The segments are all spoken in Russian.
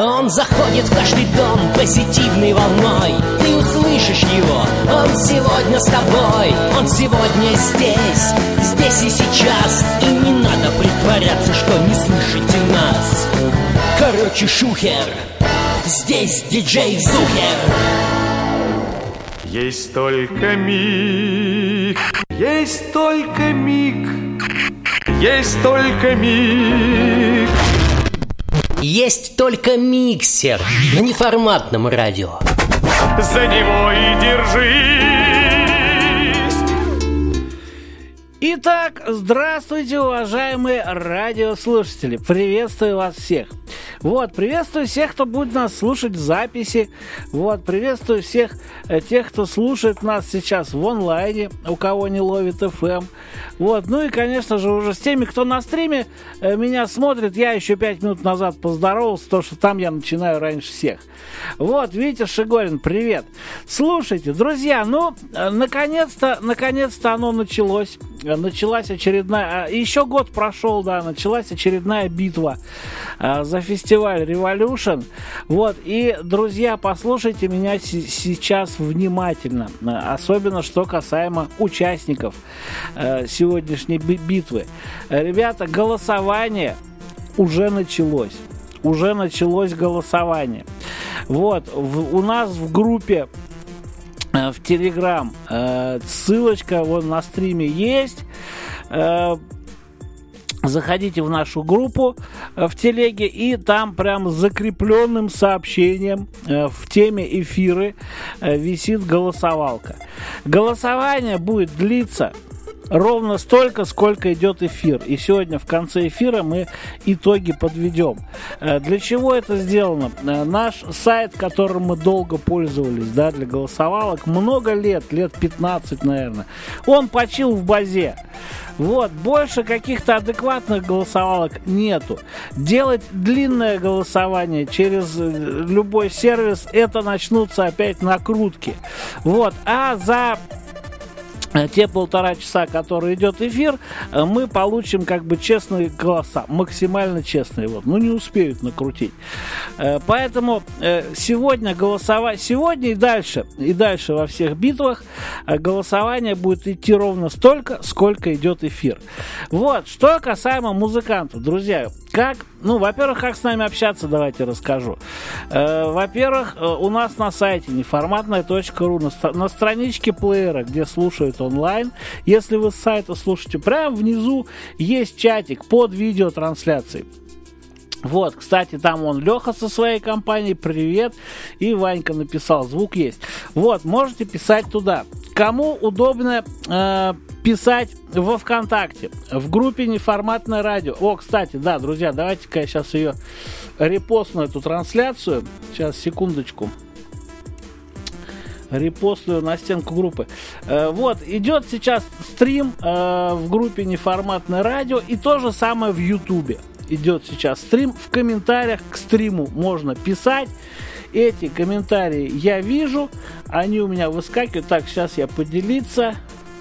Он заходит в каждый дом позитивной волной. Ты услышишь его, он сегодня с тобой. Он сегодня здесь и сейчас. И не надо притворяться, что не слышите нас. Короче, шухер, здесь диджей Зухер. Есть только миг, есть только миг, есть только миг. Есть только миксер на неформатном радио. За него и держись. Итак, здравствуйте, уважаемые радиослушатели. Приветствую вас всех. Приветствую всех, кто будет нас слушать в записи. Приветствую всех тех, кто слушает нас сейчас в онлайне, у кого не ловит FM. Ну и, конечно же, уже с теми, кто на стриме меня смотрит. Я еще 5 минут назад поздоровался, потому что там я начинаю раньше всех. Витя Шигорин, привет. Слушайте, друзья, наконец-то оно началось. Началась очередная... Еще год прошел, началась очередная битва за фестиваль Revolution. И, друзья, послушайте меня сейчас внимательно. Особенно, что касаемо участников сегодняшней битвы. Ребята, голосование уже началось. Уже началось голосование. У нас в группе в Телеграм ссылочка на стриме есть. Заходите в нашу группу в телеге, и там прям с закрепленным сообщением в теме эфиры висит голосовалка. Голосование будет длиться ровно столько, сколько идет эфир. И сегодня в конце эфира мы итоги подведем. Для чего это сделано? Наш сайт, которым мы долго пользовались, для голосовалок, много лет 15, наверное, он почил в базе. Больше каких-то адекватных голосовалок нету. Делать длинное голосование через любой сервис, это начнутся опять накрутки. А за те 1,5 часа, которые идет эфир, мы получим честные голоса, максимально честные. Не успеют накрутить. Поэтому сегодня сегодня и дальше во всех битвах голосование будет идти ровно столько, сколько идет эфир. Что касаемо музыкантов, друзья, во-первых, как с нами общаться, давайте расскажу. Во-первых, у нас на сайте неформатная.ру, на страничке плеера, где слушают онлайн, если вы с сайта слушаете, прямо внизу есть чатик под видеотрансляцией. Кстати, там Леха со своей компанией, привет, и Ванька написал, звук есть. Можете писать туда. Кому удобно писать во ВКонтакте, в группе Неформатное радио. Кстати, друзья, давайте-ка я сейчас ее репостну, эту трансляцию. Сейчас, секундочку. Репостную на стенку группы. Идет сейчас стрим в группе Неформатное радио, и то же самое в Ютубе. Идет сейчас стрим. В комментариях к стриму можно писать. Эти комментарии я вижу. Они у меня выскакивают. Так, сейчас я поделиться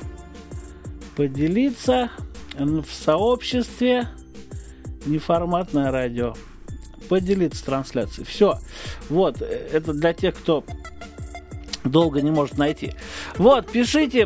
в сообществе Неформатное радио. Поделиться трансляцией. Все. Это для тех, кто долго не может найти. Пишите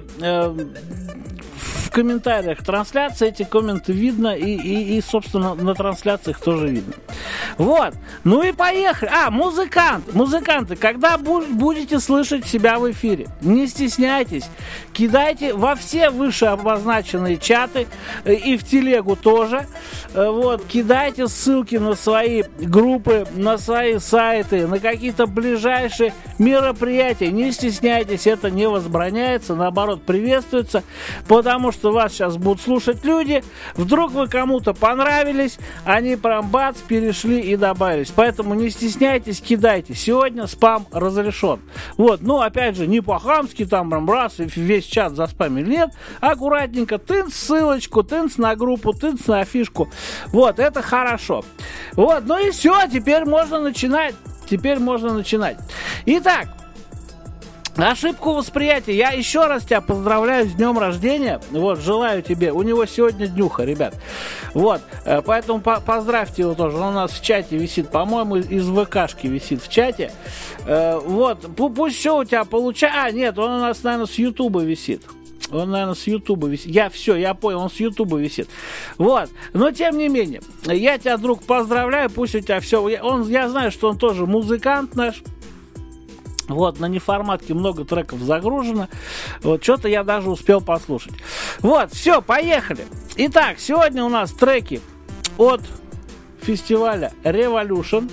в комментариях трансляции, эти комменты видно, и собственно, на трансляциях тоже видно. И поехали. Музыканты, когда будете слышать себя в эфире, не стесняйтесь, кидайте во все выше обозначенные чаты и в телегу тоже. Кидайте ссылки на свои группы, на свои сайты, на какие-то ближайшие мероприятия. Не стесняйтесь, это не возбраняется, наоборот, приветствуется, потому что вас сейчас будут слушать люди. Вдруг вы кому-то понравились, они прям бац, перешли и добавились. Поэтому не стесняйтесь, кидайте. Сегодня спам разрешен. Опять же, не по-хамски, там прям раз, и весь чат заспамили. Нет, аккуратненько, тынц ссылочку, тынц на группу, тынц на афишку. Это хорошо. И все, теперь можно начинать. Итак, Ошибку восприятия. Я еще раз тебя поздравляю с днем рождения. Вот, желаю тебе. У него сегодня днюха, ребят. Вот, поэтому поздравьте его тоже. Он у нас в чате висит, по-моему, из ВКшки висит в чате. Вот, пусть все у тебя получается. А, нет, он у нас, наверное, с Ютуба висит. Он, наверное, с Ютуба висит. Я понял, он с Ютуба висит. Вот. Но, тем не менее, я тебя, друг, поздравляю. Пусть у тебя все... Я знаю, что он тоже музыкант наш. Вот, на неформатке много треков загружено. Вот, что-то я даже успел послушать. Вот, все, поехали. Итак, сегодня у нас треки от фестиваля Revolution.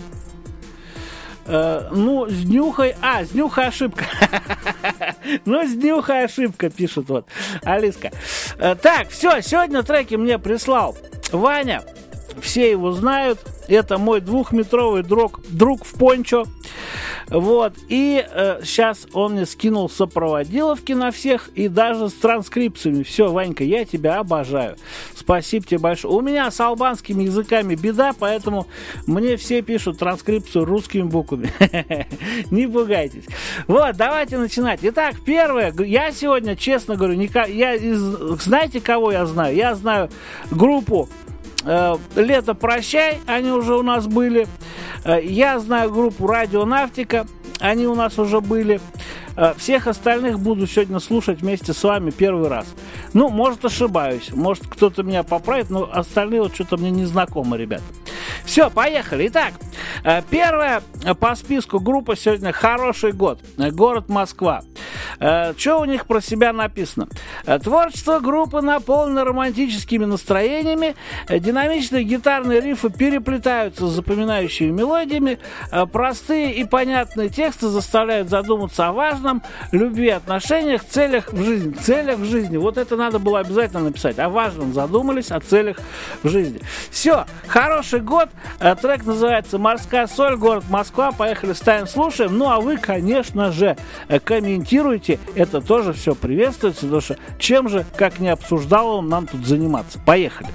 Ну, с днюхой... с днюхой ошибка. Ну, с днюхой ошибка, пишет вот Алиска. Так, все, сегодня треки мне прислал Ваня. Все его знают. Это мой 2-метровый друг в пончо. Вот. И сейчас он мне скинул сопроводиловки на всех и даже с транскрипциями. Все, Ванька, я тебя обожаю. Спасибо тебе большое. У меня с албанскими языками беда, поэтому мне все пишут транскрипцию русскими буквами. Не пугайтесь. Вот, давайте начинать. Итак, первое. Я сегодня, честно говорю, знаете, кого я знаю? Я знаю группу «Лето, прощай», они уже у нас были. Я знаю группу «Радионавтика», они у нас уже были. Всех остальных буду сегодня слушать вместе с вами первый раз. Ну, может, ошибаюсь, может, кто-то меня поправит, но остальные вот что-то мне не знакомы, ребят. Все, поехали. Итак, первая по списку группа сегодня «Хороший год», город Москва. Что у них про себя написано? Творчество группы наполнено романтическими настроениями, динамичные гитарные рифы переплетаются с запоминающими мелодиями, простые и понятные тексты заставляют задуматься о важном, любви, отношениях, целях в жизни. Целях в жизни. Вот это надо было обязательно написать. О важном задумались, о целях в жизни. Все, «Хороший год». Трек называется «Морская соль», город Москва. Поехали, ставим, слушаем. Ну, а вы, конечно же, комментируйте. Это тоже все приветствуется, потому что чем же, как не обсуждал он, нам тут заниматься. Поехали.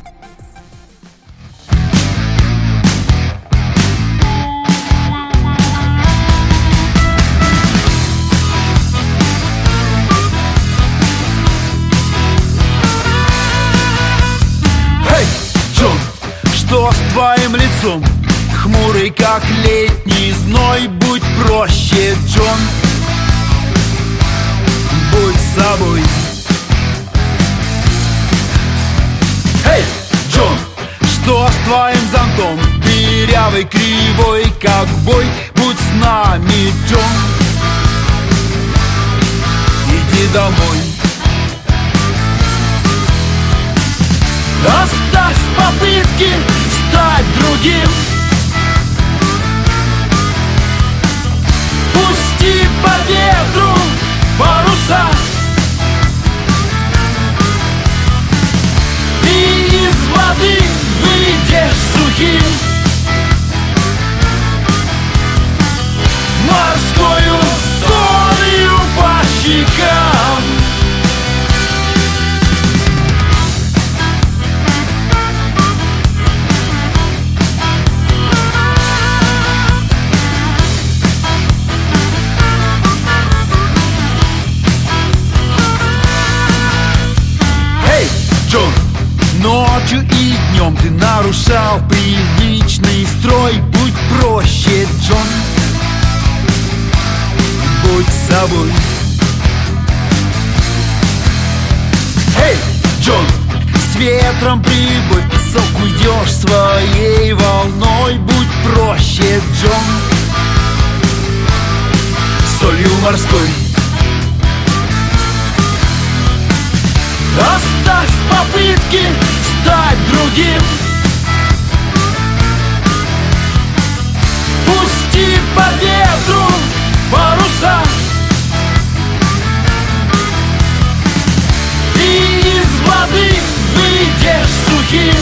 Что с твоим лицом? Хмурый, как летний зной. Будь проще, Джон. Будь собой. Эй, Джон! Что с твоим зонтом? Дырявый, кривой, как бой. Будь с нами, Джон. Иди домой. Оставь попытки стать другим. Пусти по ветру паруса. И из воды выйдешь сухим. Морскою солью по щекам. Джон, ночью и днем ты нарушал привычный строй. Будь проще, Джон. Будь собой. Эй, Джон! С ветром прибой в песок уйдешь своей волной. Будь проще, Джон. Солью морской. Оставь попытки стать другим. Пусти по ветру паруса. И из воды выйдешь сухим.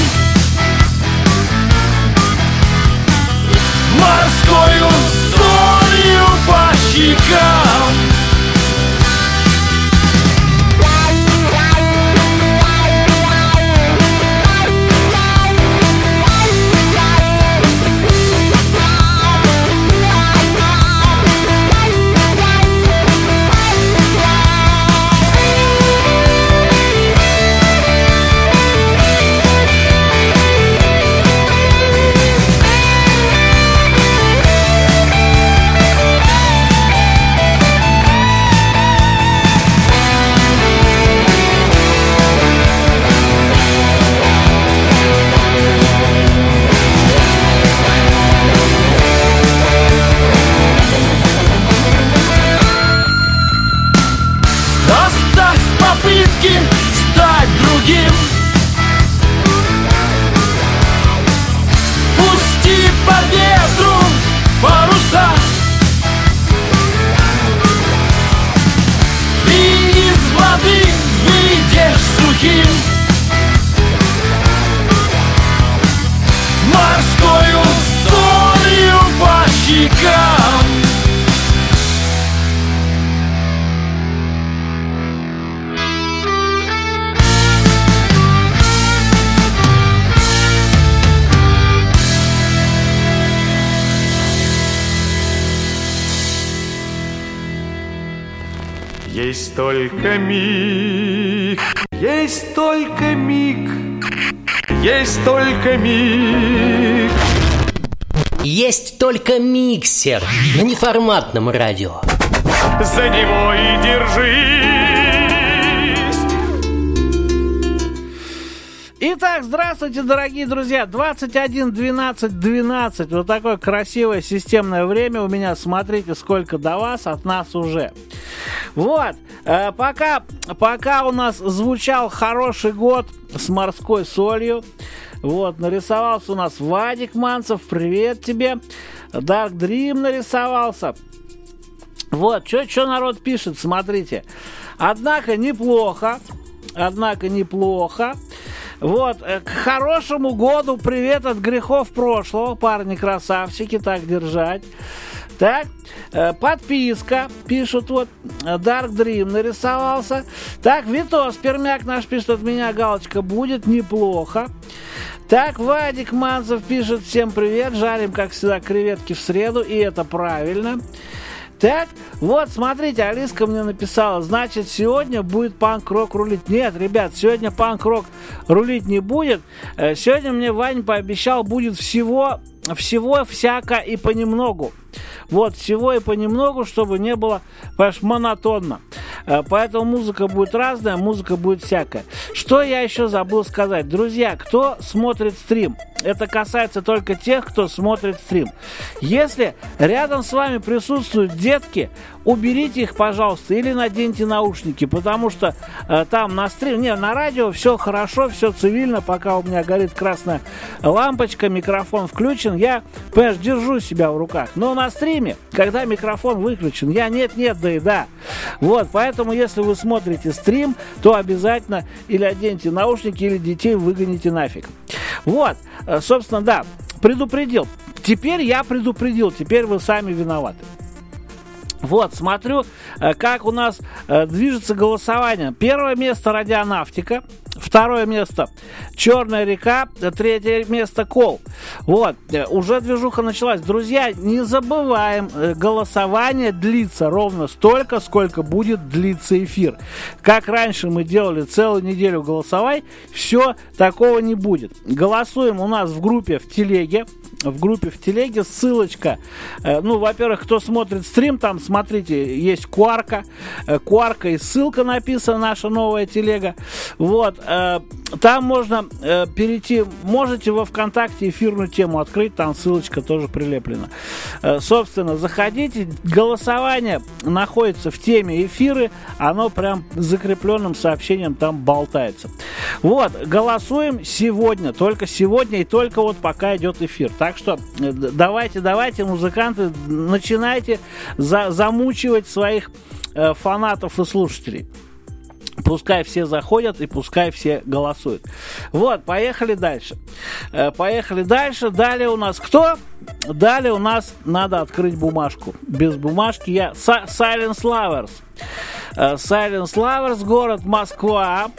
Морскою солью по щекам. сухим, морскою солью по щекам. Есть только миг, есть только миг, есть только миг. Есть только миксер на неформатном радио. За него и держись. Итак, здравствуйте, дорогие друзья. 21, 12, 12. Вот такое красивое системное время у меня. Смотрите, сколько до вас, от нас уже. Вот, пока у нас звучал хороший год с морской солью, вот, нарисовался у нас Вадик Манцев, привет тебе, Dark Dream нарисовался, вот, что народ пишет, смотрите, однако неплохо, вот, к хорошему году привет от грехов прошлого, парни-красавчики, так держать. Так, подписка, пишут, вот, Dark Dream нарисовался. Так, Витос Пермяк наш пишет, от меня галочка будет, неплохо. Так, Вадик Манцев пишет, всем привет, жарим, как всегда, креветки в среду, и это правильно. Так, вот, смотрите, Алиска мне написала, значит, сегодня будет панк-рок рулить. Нет, ребят, сегодня панк-рок рулить не будет. Сегодня мне Вань пообещал, будет всего всяко и понемногу. Вот, всего и понемногу, чтобы не было, понимаешь, монотонно. Поэтому музыка будет разная, музыка будет всякая. Что я еще забыл сказать? Друзья, кто смотрит стрим? Это касается только тех, кто смотрит стрим. Если рядом с вами присутствуют детки, уберите их, пожалуйста, или наденьте наушники, потому что там на стриме, на радио все хорошо, все цивильно, пока у меня горит красная лампочка, микрофон включен, я, понимаешь, держу себя в руках. Но на стриме, когда микрофон выключен, я нет, да и да. Вот, поэтому, если вы смотрите стрим, то обязательно или оденьте наушники, или детей выгоните нафиг. Вот, собственно, да, предупредил. Теперь я предупредил, теперь вы сами виноваты. Вот, смотрю, как у нас движется голосование. Первое место Радионавтика, второе место Черная река, третье место Кол. Вот, уже движуха началась. Друзья, не забываем, голосование длится ровно столько, сколько будет длиться эфир. Как раньше мы делали целую неделю голосовай, все, такого не будет. Голосуем у нас в группе в телеге. В группе в телеге ссылочка. Ну, во-первых, кто смотрит стрим, там, смотрите, есть Куарка и ссылка написана, наша новая телега. Вот, там можно перейти, можете во ВКонтакте эфирную тему открыть, там ссылочка тоже прилеплена. Собственно, заходите, голосование находится в теме эфиры, оно прям закрепленным сообщением там болтается. Вот, голосуем сегодня, только сегодня и только вот пока идет эфир. Так что давайте, музыканты, начинайте замучивать своих фанатов и слушателей. Пускай все заходят и пускай все голосуют. Вот, поехали дальше. Далее у нас кто? Далее у нас надо открыть бумажку. Без бумажки я... Silence Lovers. Silence Lovers, город Москва.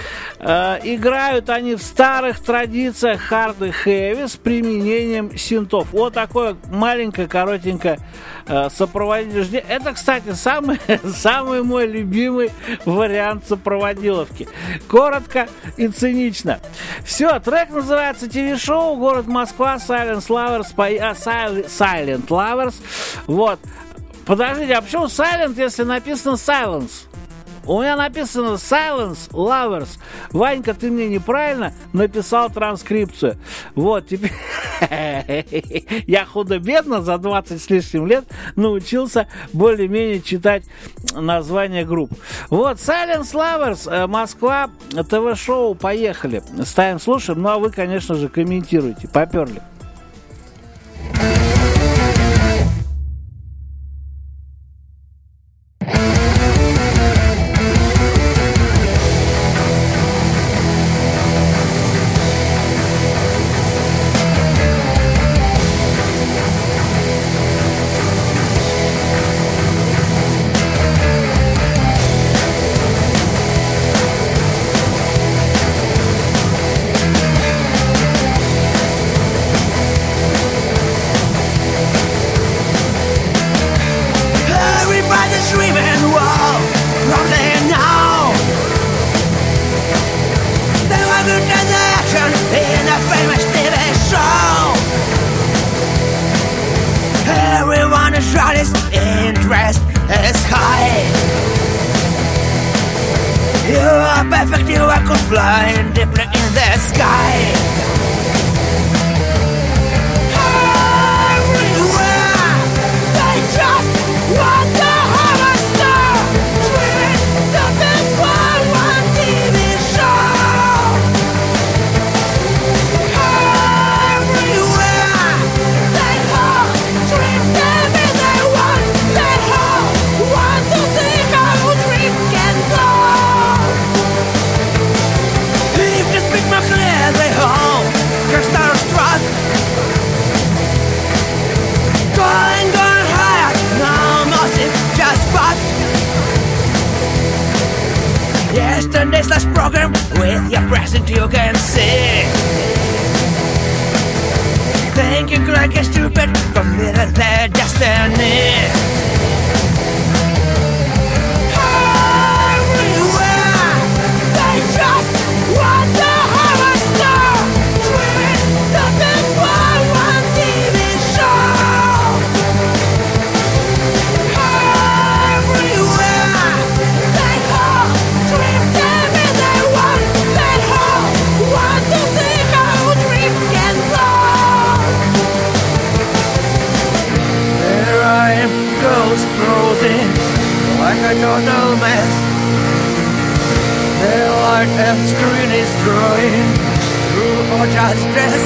Играют они в старых традициях хард и хэви с применением синтов. Вот такое маленькое, коротенькое сопроводительное. Это, кстати, самый мой любимый вариант сопроводиловки. Коротко и цинично. Все, трек называется ТВ-шоу «Город Москва», Silent Lovers. Silent Lovers. Вот. Подождите, а почему Silent, если написано Silence? У меня написано Silence Lovers. Ванька, ты мне неправильно написал транскрипцию. Вот, теперь я худо-бедно за 20 с лишним лет научился более-менее читать названия групп. Вот, Silence Lovers, Москва, ТВ-шоу, поехали. Ставим, слушаем, ну а вы, конечно же, комментируйте. Поперли. shortest interest is high. You are perfect, you are could fly deeply in the sky. Everywhere, they just want to have a star. Dreaming something for one TV show. Everywhere, they all dream every they want. They all want to see how dream can go. If you speak my clear, they all can start struck. Going higher, no mercy, just fuck. Yesterday's last program, with your present you can see. Thinking like a stupid, consider their destiny. Everywhere, they just want to have a star. Dreaming something for one TV show. Everywhere, they all dream every they want. They all want to see how dream can go. Here I am, ghost frozen like a total mess. The light and screen is drawing through or just stress.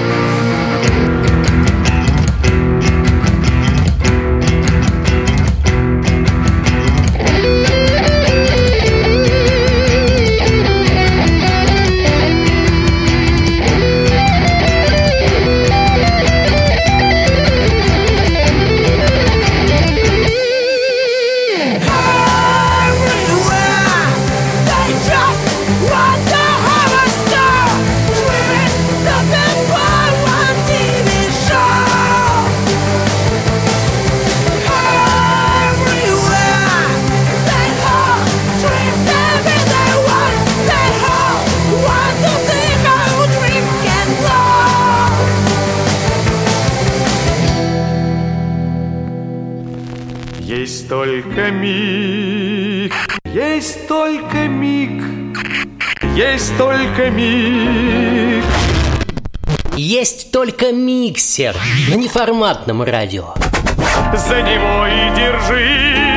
Everywhere, they just want to have a star. Dreaming something for one TV show. Everywhere, they all dream every they want. They all want to see how dream can go. Есть только миг, есть только миг, есть только миг. Есть только миксер на неформатном радио. За него и держись.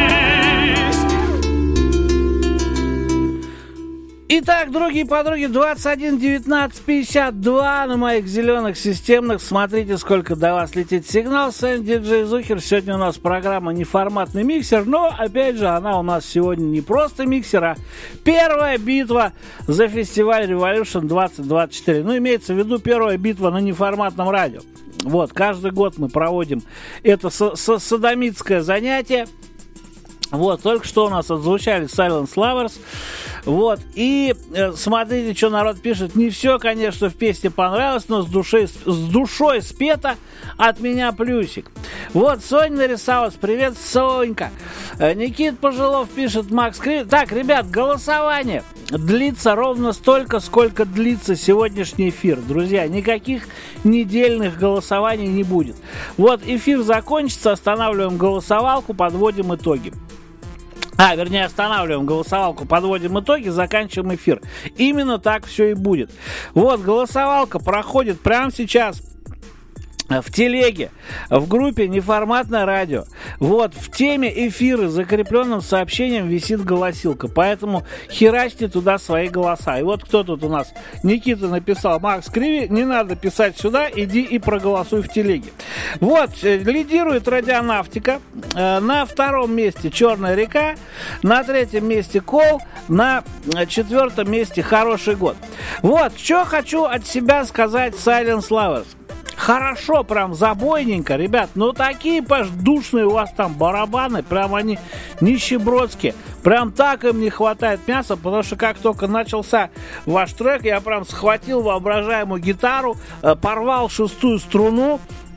Итак, другие подруги, 21 19 52 на моих зеленых системных. Смотрите, сколько до вас летит сигнал. С вами диджей Зухер. Сегодня у нас программа «Неформатный миксер», но, опять же, она у нас сегодня не просто миксер, а первая битва за фестиваль Revolution 2024. Ну, имеется в виду первая битва на неформатном радио. Вот, каждый год мы проводим это содомитское занятие. Вот, только что у нас отзвучали Silent Lovers. Вот, и смотрите, что народ пишет. Не все, конечно, в песне понравилось, но с душой спето, от меня плюсик. Вот, Соня нарисовалась. Привет, Сонька. Никит Пожилов пишет, Макс Кривит. Так, ребят, голосование длится ровно столько, сколько длится сегодняшний эфир. Друзья, никаких недельных голосований не будет. Вот, эфир закончится, останавливаем голосовалку, подводим итоги. Вернее, останавливаем голосовалку, подводим итоги, заканчиваем эфир. Именно так все и будет. Вот, голосовалка проходит прямо сейчас в телеге, в группе «Неформатное радио». Вот, в теме эфира с закрепленным сообщением висит голосилка, поэтому херачьте туда свои голоса. И вот кто тут у нас? Никита написал: Макс Криви, не надо писать сюда, иди и проголосуй в телеге. Вот, лидирует Радионавтика, на втором месте Черная река, на третьем месте Кол, на четвертом месте Хороший год. Вот, что хочу от себя сказать Silent Lovers. Хорошо, прям забойненько, ребят. Ну, такие, душные у вас там барабаны. Прям они нищебродские. Прям так им не хватает мяса, потому что как только начался ваш трек, я прям схватил воображаемую гитару, порвал шестую струну,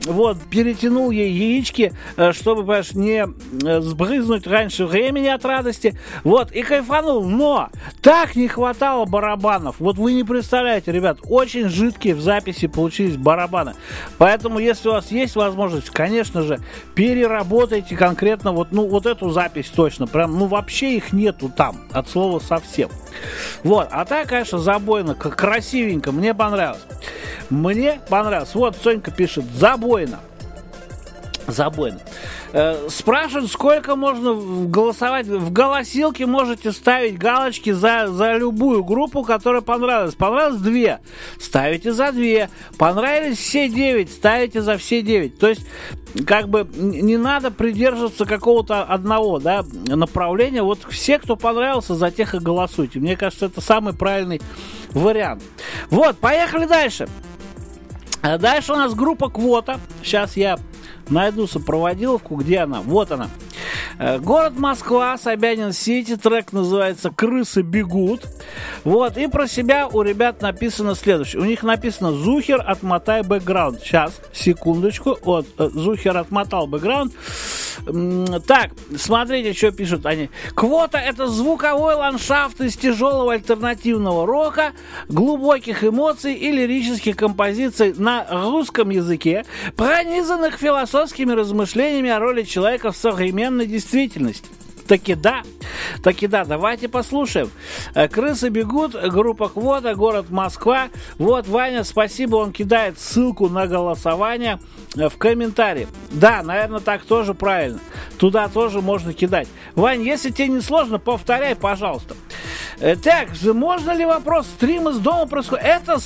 вот, перетянул ей яички, чтобы, понимаешь, не сбрызнуть раньше времени от радости. Вот, и кайфанул. Но так не хватало барабанов. Вот вы не представляете, ребят, очень жидкие в записи получились барабаны. Поэтому, если у вас есть возможность, конечно же, переработайте конкретно вот, ну, вот эту запись точно. Прям, ну, вообще их нету там, от слова совсем. Вот, а так, конечно, забойно, красивенько, мне понравилось. Мне понравилось. Вот Сонька пишет: забойно. Забойно. Спрашивают, сколько можно голосовать. В голосилке можете ставить галочки за любую группу, которая понравилась. Понравилось 2, ставите за 2. Понравились все 9, ставите за все 9. То есть, как бы, не надо придерживаться какого-то одного, да, направления. Вот все, кто понравился, за тех и голосуйте. Мне кажется, это самый правильный вариант. Вот, поехали дальше. Дальше у нас группа «Квота». Сейчас я найду сопроводиловку, где она. Вот она. Город Москва, Собянин-Сити. Трек называется «Крысы бегут». Вот, и про себя у ребят написано следующее. У них написано: «Зухер, отмотай бэкграунд». Сейчас, секундочку. Вот, Зухер отмотал бэкграунд. Так, смотрите, что пишут они. «Квота» — это звуковой ландшафт из тяжелого альтернативного рока, глубоких эмоций и лирических композиций на русском языке, пронизанных философскими размышлениями о роли человека в современной действительности. Таки да, давайте послушаем. «Крысы бегут», группа «Квота», город Москва. Вот, Ваня, спасибо, он кидает ссылку на голосование в комментарии. Да, наверное, так тоже правильно. Туда тоже можно кидать. Вань, если тебе не сложно, повторяй, пожалуйста. Так, можно ли вопрос? Стрим из дома происходит? Это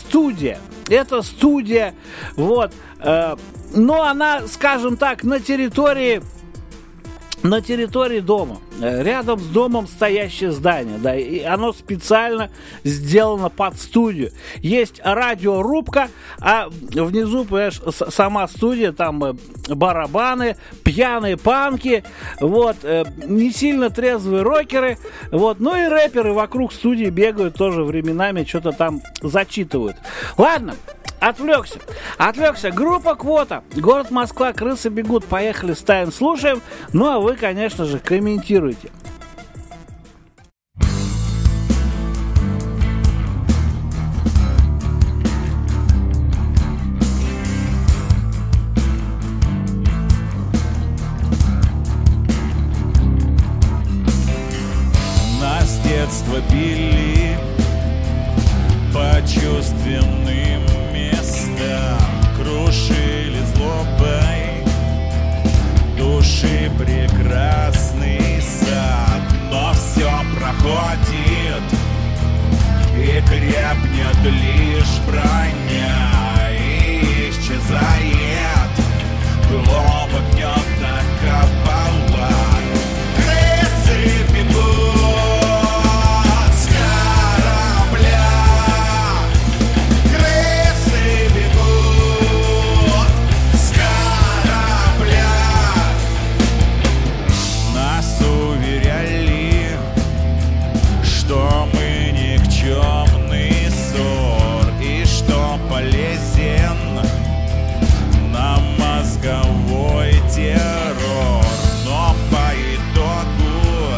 студия, вот. Но она, скажем так, на территории дома. Рядом с домом стоящее здание, да, и оно специально сделано под студию. Есть радиорубка, а внизу, понимаешь, сама студия, там барабаны, пьяные панки, вот, не сильно трезвые рокеры, вот, ну и рэперы вокруг студии бегают тоже временами, что-то там зачитывают. Ладно. Отвлекся. Группа «Квота», город Москва, крысы бегут. Поехали, ставим, слушаем. Ну, а вы, конечно же, комментируйте. Нас с детства били по чувственным местам, крушили злобой души прекрасный сад. Но все проходит и крепнет лишь броня, и исчезает глубок гнета кабала. Крысы бегут с корабля, крысы бегут с корабля. Нас уверяли, что мы никчемный ссор, и что полезен нам мозговой террор. Но по итогу,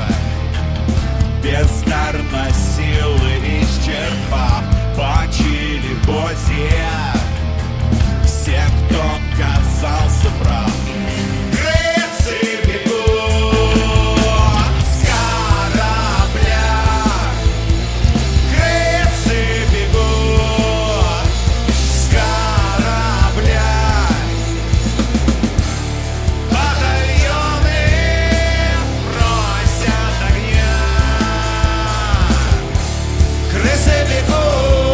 бездарно силы исчерпав, почили в бозе все, кто казался прав. Крысы бегут с корабля, крысы бегут с корабля. Батальоны просят огня, крысы бегут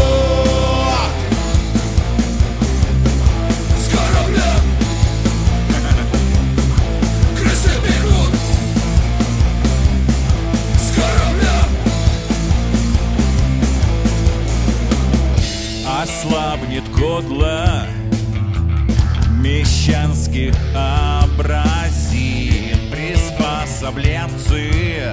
с корабля, крысы бегут с корабля. Ослабнет кодло мещанских образин, приспособленцы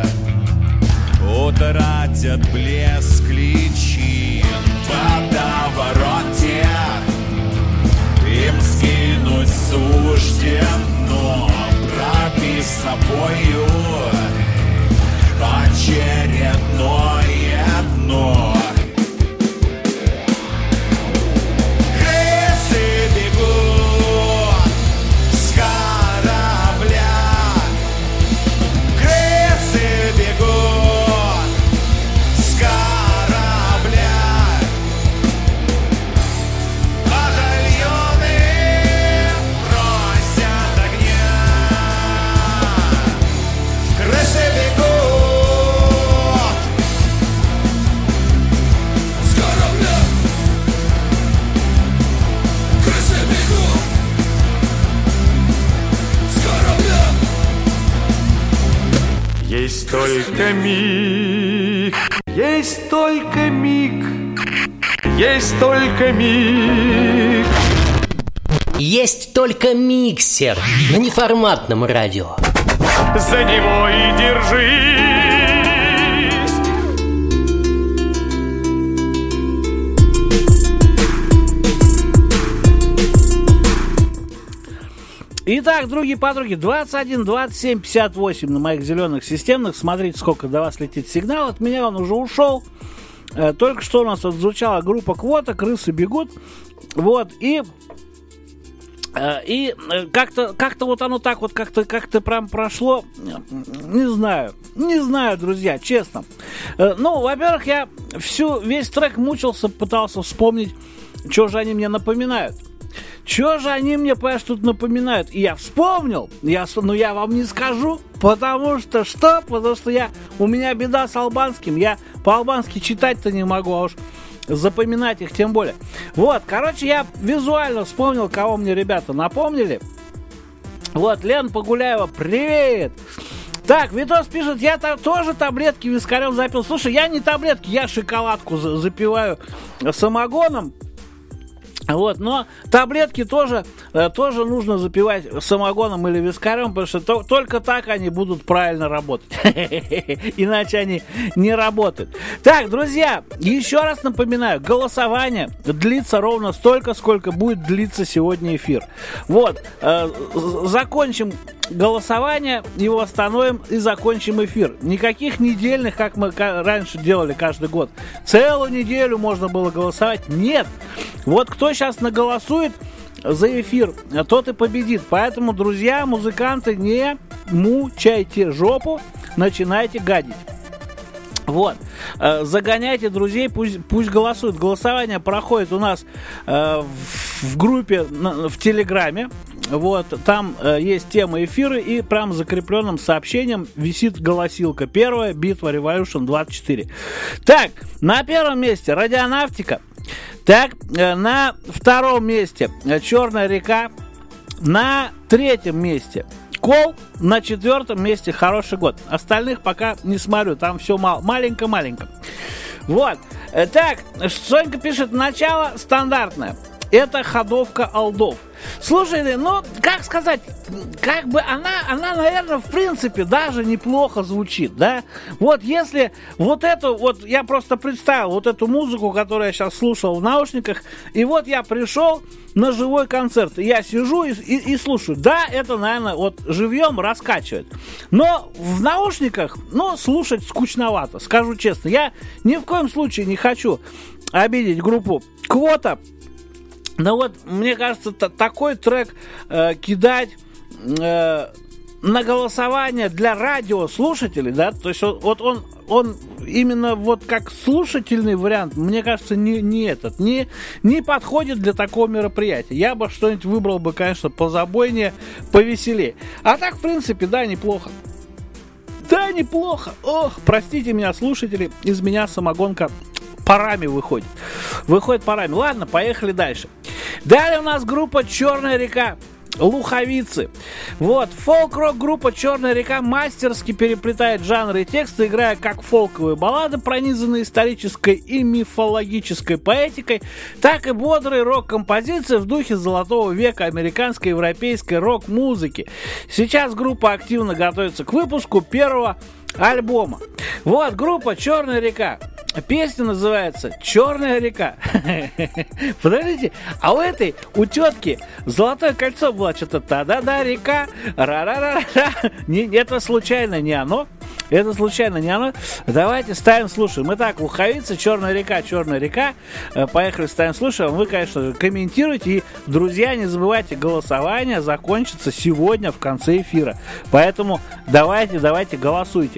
утратят блеск личин. В водовороте им скинуть суждено, прописано бою очередное дно. Крысы бегут с корабля, крысы бегут с корабля. Батальоны просят огня, крысы бегут с корабля, крысы бегут с корабля. Есть только миг, есть только миг, есть только миг. Есть только миксер на неформатном радио. За него и держись. Итак, другие подруги, 21, 27, 58 на моих зеленых системных. Смотрите, сколько до вас летит сигнал. От меня он уже ушел. Только что у нас отзвучала группа Квота, крысы бегут. Вот, и как-то вот оно так вот как-то прям прошло. Не знаю, друзья, честно. Ну, во-первых, я весь трек мучился, пытался вспомнить, что же они мне напоминают. Чё же они мне, понимаешь, тут напоминают? И я вспомнил, но я вам не скажу, потому что у меня беда с албанским, я по-албански читать-то не могу, а уж запоминать их тем более. Вот, короче, я визуально вспомнил, кого мне ребята напомнили. Вот, Лена Погуляева, привет! Так, Витос пишет, я тоже таблетки вискарем запил. Слушай, я не таблетки, я шоколадку запиваю самогоном. Вот, но таблетки тоже нужно запивать самогоном или вискарем, потому что только так они будут правильно работать. Иначе они не работают. Так, друзья, еще раз напоминаю, голосование длится ровно столько, сколько будет длиться сегодня эфир. Вот, закончим голосование, его остановим и закончим эфир. Никаких недельных, как мы раньше делали каждый год. Целую неделю можно было голосовать. Нет. Вот кто сейчас наголосует за эфир, тот и победит. Поэтому, друзья, музыканты, не мучайте жопу, начинайте гадить. Вот, загоняйте друзей, пусть голосуют. Голосование проходит у нас в группе в Телеграме. Вот, там есть тема эфира, и прям закрепленным сообщением висит голосилка. Первая битва Revolution 24. Так, на первом месте Радионавтика. Так, на втором месте Черная река. На третьем месте Кол. На четвертом месте Хороший год. Остальных пока не смотрю, там все маленько-маленько. Вот. Так, Сонька пишет, начало стандартное. Это ходовка Алдов. Слушай, ну, как сказать, как бы она, наверное, в принципе, даже неплохо звучит, да? Вот если вот эту, вот я просто представил вот эту музыку, которую я сейчас слушал в наушниках, и вот я пришел на живой концерт, и я сижу и слушаю. Да, это, наверное, вот живьем раскачивает. Но в наушниках, ну, слушать скучновато, скажу честно. Я ни в коем случае не хочу обидеть группу Квота. Но вот, мне кажется, такой трек кидать на голосование для радиослушателей, да, то есть вот он именно вот как слушательный вариант, мне кажется, не подходит для такого мероприятия. Я бы что-нибудь выбрал бы, конечно, позабойнее, повеселее. А так, в принципе, да, неплохо. Да, неплохо. Ох, простите меня, слушатели, из меня самогонка парами выходит. Выходит парами. Ладно, поехали дальше. Далее у нас группа «Черная река». Луховицы. Вот, фолк-рок группа «Черная река» мастерски переплетает жанры и тексты, играя как фолковые баллады, пронизанные исторической и мифологической поэтикой, так и бодрые рок-композиции в духе золотого века американской и европейской рок-музыки. Сейчас группа активно готовится к выпуску первого альбома. Вот, группа «Черная река». Песня называется «Черная река». Подождите, а у тетки золотое кольцо было что-то «Та-да-да, река, ра-ра-ра-ра». Это случайно не оно. Это случайно не оно. Давайте ставим, слушаем. Итак, Луховица, «Черная река, черная река». Поехали, ставим, слушаем. Вы, конечно, комментируйте. И, друзья, не забывайте, голосование закончится сегодня в конце эфира. Поэтому давайте голосуйте.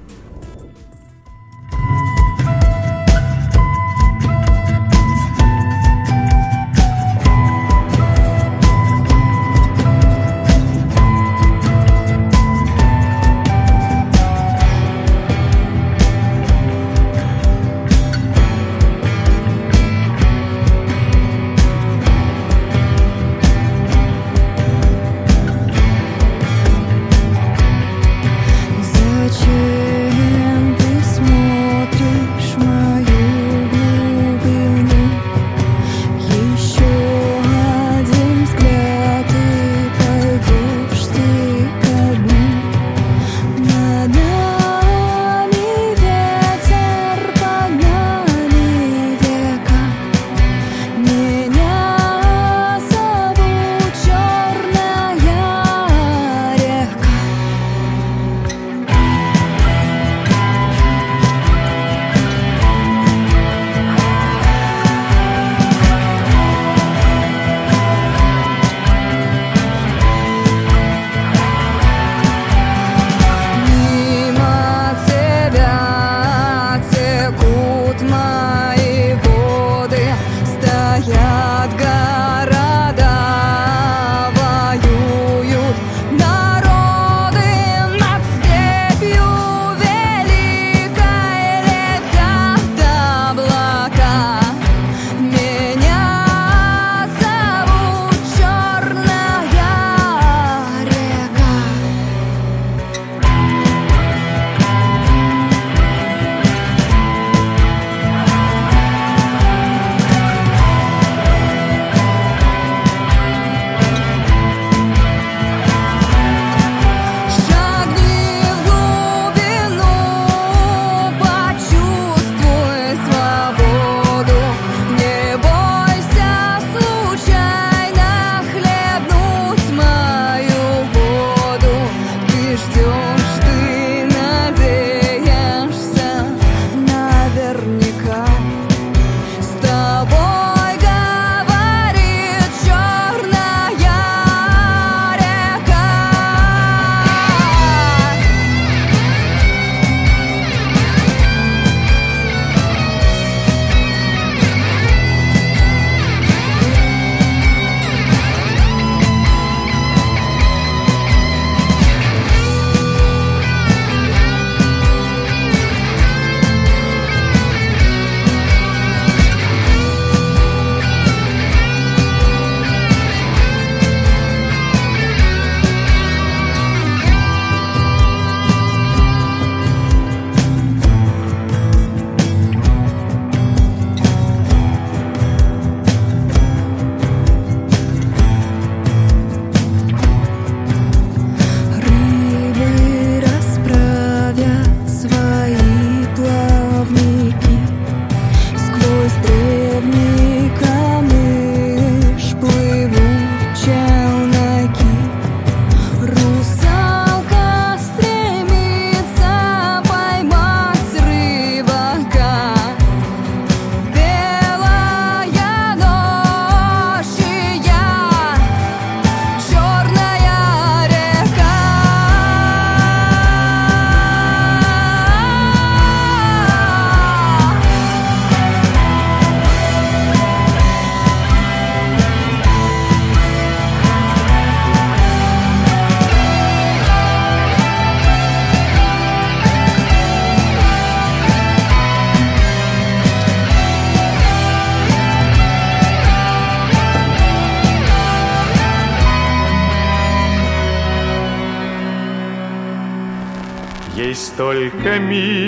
Есть только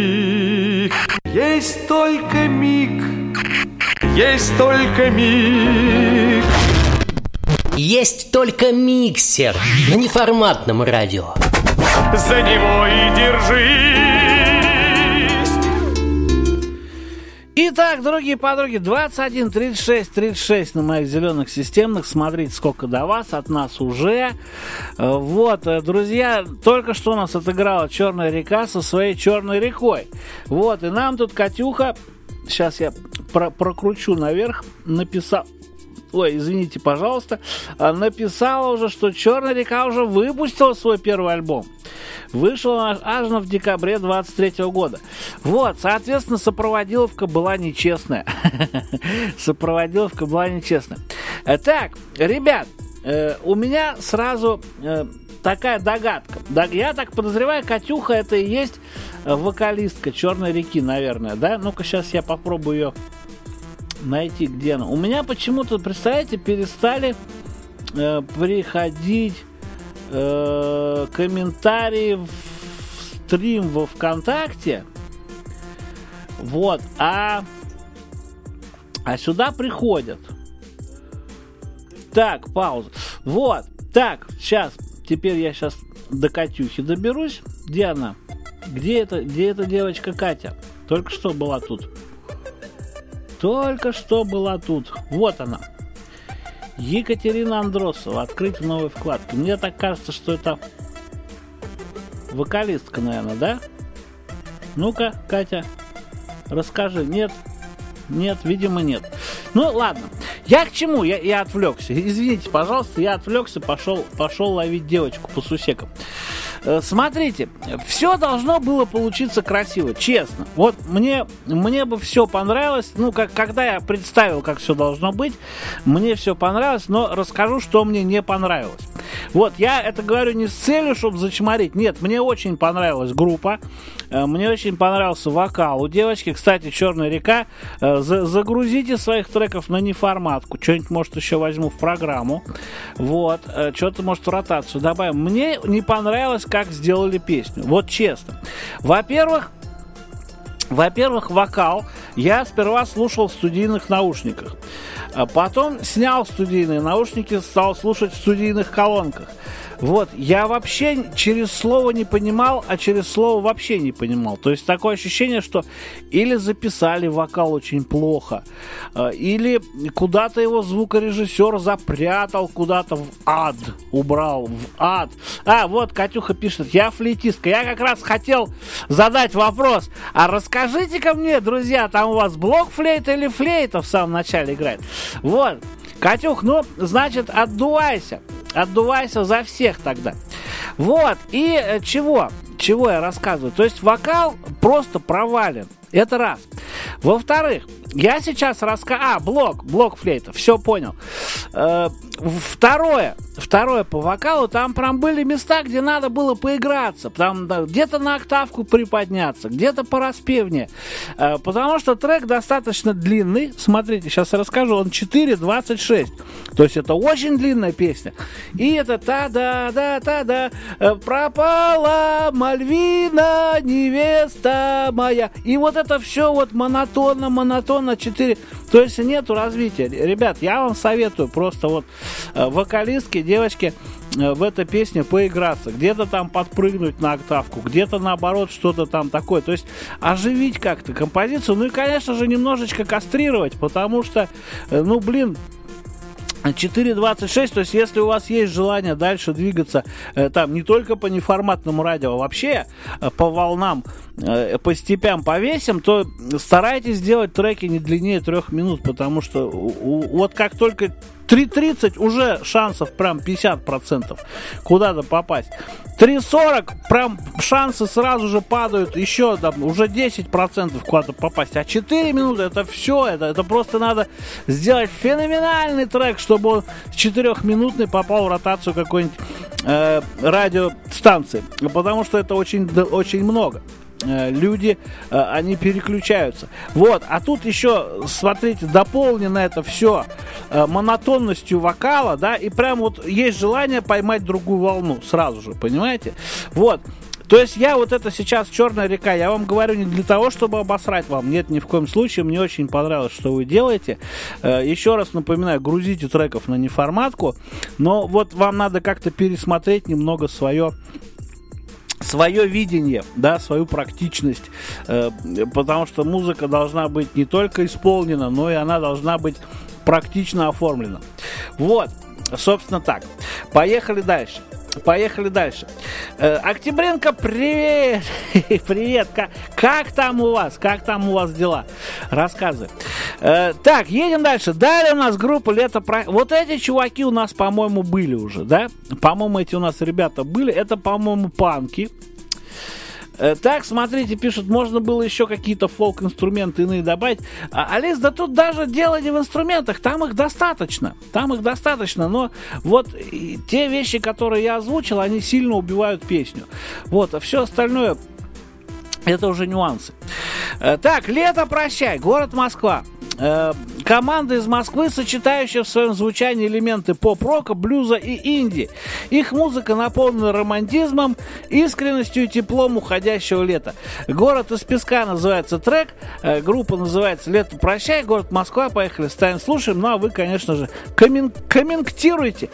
миг, есть только миг, есть только миг. Есть только миксер на неформатном радио. За него и держись. Итак, дорогие подруги, 21 36 36 на моих зеленых системных. Смотрите, сколько до вас, от нас уже. Вот, друзья, только что у нас отыграла Черная река со своей Черной рекой. Вот, и нам тут Катюха, сейчас я прокручу наверх, написал... Ой, извините, пожалуйста, написала уже, что Черная река уже выпустила свой первый альбом. Вышел он аж в декабре 23 года. Вот, соответственно, сопроводиловка была нечестная. Сопроводиловка была нечестная. Так, ребят, у меня сразу такая догадка. Я так подозреваю, Катюха это и есть вокалистка Черной реки, наверное, да? Ну-ка, сейчас я попробую ее найти, где она. У меня почему-то, представляете, перестали приходить комментарии в стрим во ВКонтакте. Вот, а сюда приходят. Так, пауза. Вот, так, сейчас, теперь я сейчас до Катюхи доберусь. Где она? Где эта девочка Катя? Только что была тут. Только что была тут. Вот она. Екатерина Андросова. Открыть в новой вкладке. Мне так кажется, что это вокалистка, наверное, да? Ну-ка, Катя, расскажи. Нет, видимо, нет. Ну, ладно. Я к чему? Я отвлекся. Извините, пожалуйста, я отвлекся, пошел ловить девочку по сусекам. Смотрите, все должно было получиться красиво, честно. Вот мне бы все понравилось. Ну, когда я представил, как все должно быть, мне все понравилось, но расскажу, что мне не понравилось. Вот, я это говорю не с целью, чтобы зачморить. Нет, мне очень понравилась группа. Мне очень понравился вокал у девочки. Кстати, Черная река. Загрузите своих треков на неформатку. Что-нибудь, может, еще возьму в программу. Вот. Что-то, может, в ротацию добавим. Мне не понравилось, как сделали песню. Вот честно. Во-первых, вокал я сперва слушал в студийных наушниках. Потом снял студийные наушники, стал слушать в студийных колонках. Вот, я вообще через слово не понимал, а через слово вообще не понимал. То есть такое ощущение, что или записали вокал очень плохо, или куда-то его звукорежиссер запрятал куда-то в ад, убрал в ад. Вот Катюха пишет, я флейтистка. Я как раз хотел задать вопрос, а расскажите-ка мне, друзья, там у вас блок-флейта или флейта в самом начале играет? Вот, Катюх, ну, значит, отдувайся за всех тогда. Вот, и чего я рассказываю? То есть вокал просто провален. Это раз. Во-вторых, я сейчас рассказываю... блок флейта, все понял. Второе по вокалу, там прям были места, где надо было поиграться. Там где-то на октавку приподняться, где-то пораспевнее. Потому что трек достаточно длинный. Смотрите, сейчас я расскажу. Он 4:26. То есть это очень длинная песня. И это та-да, пропала Мальвина, невеста моя. И вот это все вот монотонно 4. То есть нету развития. Ребят, я вам советую просто вот вокалистке, девочке в этой песне поиграться. Где-то там подпрыгнуть на октавку, где-то наоборот что-то там такое. То есть оживить как-то композицию. Ну и, конечно же, немножечко кастрировать, потому что, 4:26, то есть если у вас есть желание дальше двигаться там не только по неформатному радио, а вообще по волнам, по степям, по весям, то старайтесь делать треки не длиннее 3 минут, потому что вот как только 3:30 уже шансов прям 50% куда-то попасть. 3:40 прям шансы сразу же падают, еще там уже 10% куда-то попасть. А 4 минуты это все, это просто надо сделать феноменальный трек, чтобы он с 4-минутный попал в ротацию какой-нибудь радиостанции. Потому что это очень много. Люди, они переключаются. Вот, а тут еще, смотрите, дополнено это все монотонностью вокала, да, и прям вот есть желание поймать другую волну сразу же, понимаете? Вот. То есть я вот это сейчас Черная река, я вам говорю не для того, чтобы обосрать вам, нет, ни в коем случае, мне очень понравилось, что вы делаете. Еще раз напоминаю, грузите треков на неформатку, но вот вам надо как-то пересмотреть немного свое свое видение, да, свою практичность, потому что музыка должна быть не только исполнена, но и она должна быть практично оформлена. Вот, собственно так. Поехали дальше. Октябренко, привет! Привет! Как там у вас? Как там у вас дела? Рассказывай. Так, едем дальше. Далее у нас группа «Лето». Вот эти чуваки у нас, по-моему, были уже, да? По-моему, эти у нас ребята были. Это, по-моему, панки. Так, смотрите, пишут, можно было еще какие-то фолк-инструменты иные добавить. Алис, да тут даже дело не в инструментах, там их достаточно, но вот те вещи, которые я озвучил, они сильно убивают песню. Вот, а все остальное, это уже нюансы. Так, «Лето, прощай», город Москва. Команда из Москвы, сочетающая в своем звучании элементы поп-рока, блюза и инди. Их музыка наполнена романтизмом, искренностью и теплом уходящего лета. «Город из песка» называется трек, группа называется «Лето, прощай», город Москва. Поехали, ставим, слушаем. Ну а вы, конечно же, комментируйте.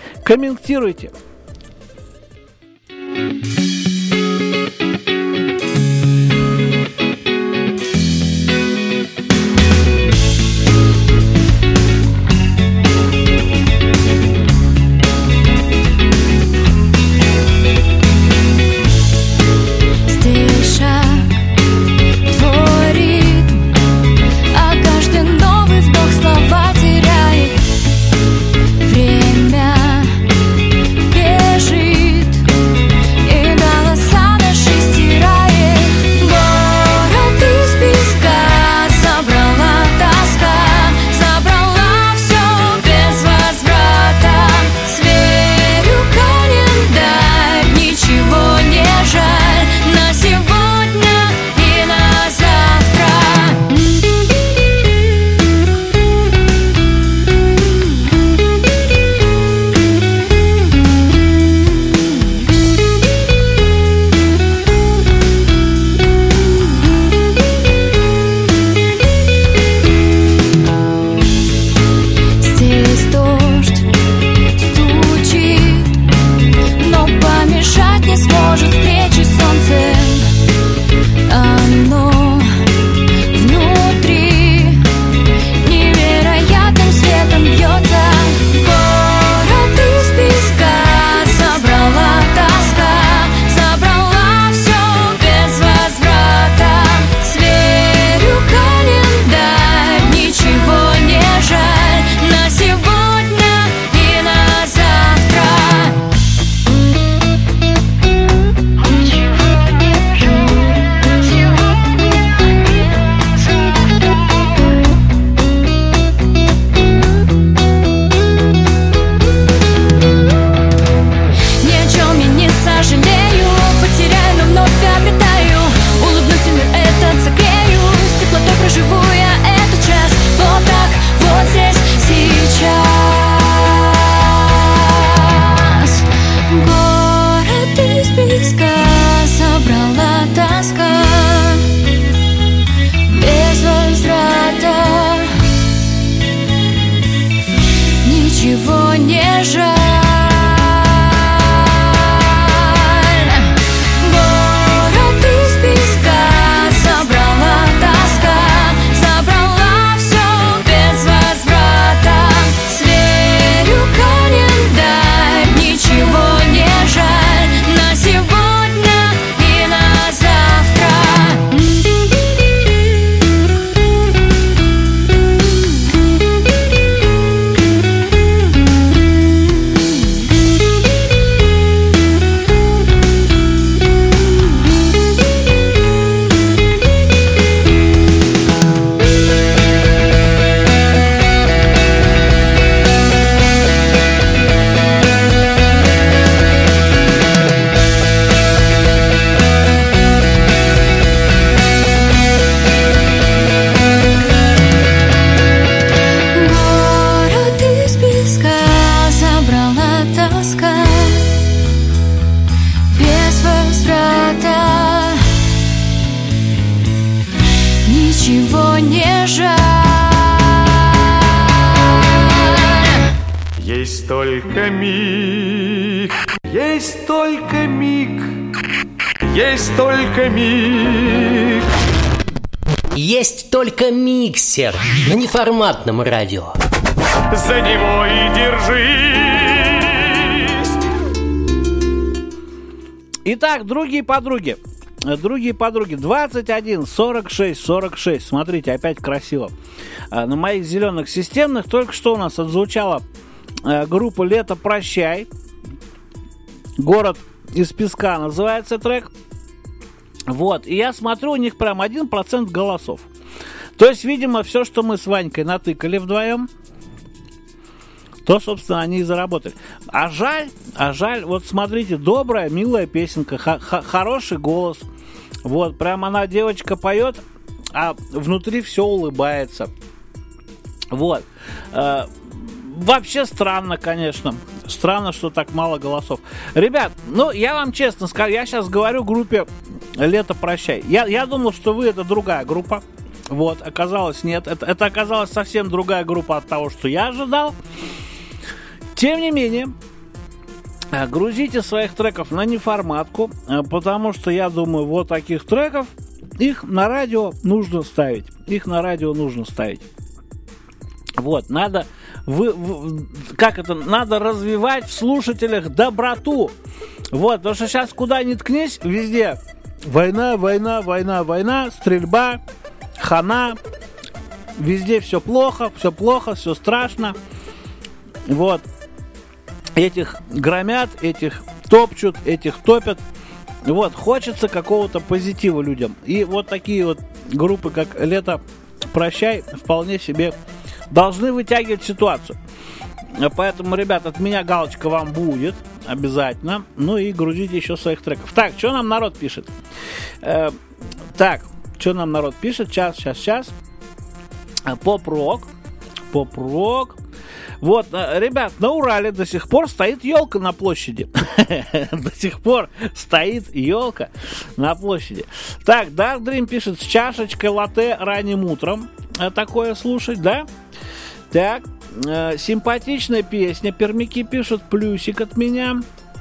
ничего не жаль. Есть только миг, есть только миг, есть только миг. Есть только миксер на неформатном радио. За него и держись. Итак, другие подруги, 21 46 46. Смотрите, опять красиво. На моих зеленых системных только что у нас отзвучала группа «Лето, прощай». «Город из песка» называется трек. Вот, и я смотрю, у них прям 1% голосов. То есть, видимо, все, что мы с Ванькой натыкали вдвоем, то, собственно, они и заработали. А жаль, вот смотрите, добрая, милая песенка, хороший голос. Вот, прям она, девочка, поет, а внутри все улыбается. Вот. Вообще странно, конечно. Странно, что так мало голосов. Ребят, ну, я вам честно скажу, я сейчас говорю группе «Лето, прощай». Я думал, что вы — это другая группа. Вот, оказалось, нет. Это оказалась совсем другая группа от того, что я ожидал. Тем не менее, грузите своих треков на неформатку, потому что, я думаю, вот таких треков, их на радио нужно ставить. Вот, надо надо развивать в слушателях доброту. Вот, потому что сейчас куда ни ткнись, везде война, стрельба, хана. Везде все плохо, все страшно. Вот. Этих громят, этих топчут, этих топят. Вот, хочется какого-то позитива людям. И вот такие вот группы, как «Лето, прощай», вполне себе должны вытягивать ситуацию. Поэтому, ребят, от меня галочка вам будет обязательно. Ну и грузите еще своих треков. Так, что нам народ пишет? Сейчас. Поп-рок. Вот, ребят, на Урале до сих пор стоит елка на площади. До сих пор стоит елка на площади. Так, Dark Dream пишет: с чашечкой латте ранним утром. Такое слушать, да? Так, симпатичная песня. Пермяки пишут: плюсик от меня.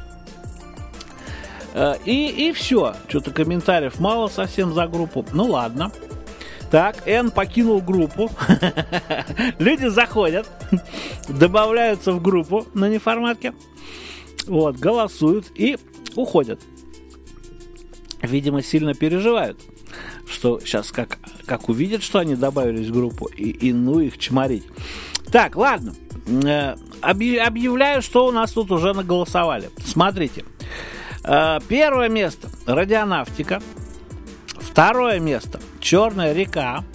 И все. Что-то комментариев мало совсем за группу. Ну ладно. Так, Н покинул группу. Люди заходят, добавляются в группу на неформатке. Вот, голосуют и уходят. Видимо, сильно переживают, что сейчас как увидят, что они добавились в группу, и ну их чморить. Так, ладно. Объявляю, что у нас тут уже наголосовали. Смотрите. Первое место — «Радионавтика». Второе место — «Черная река».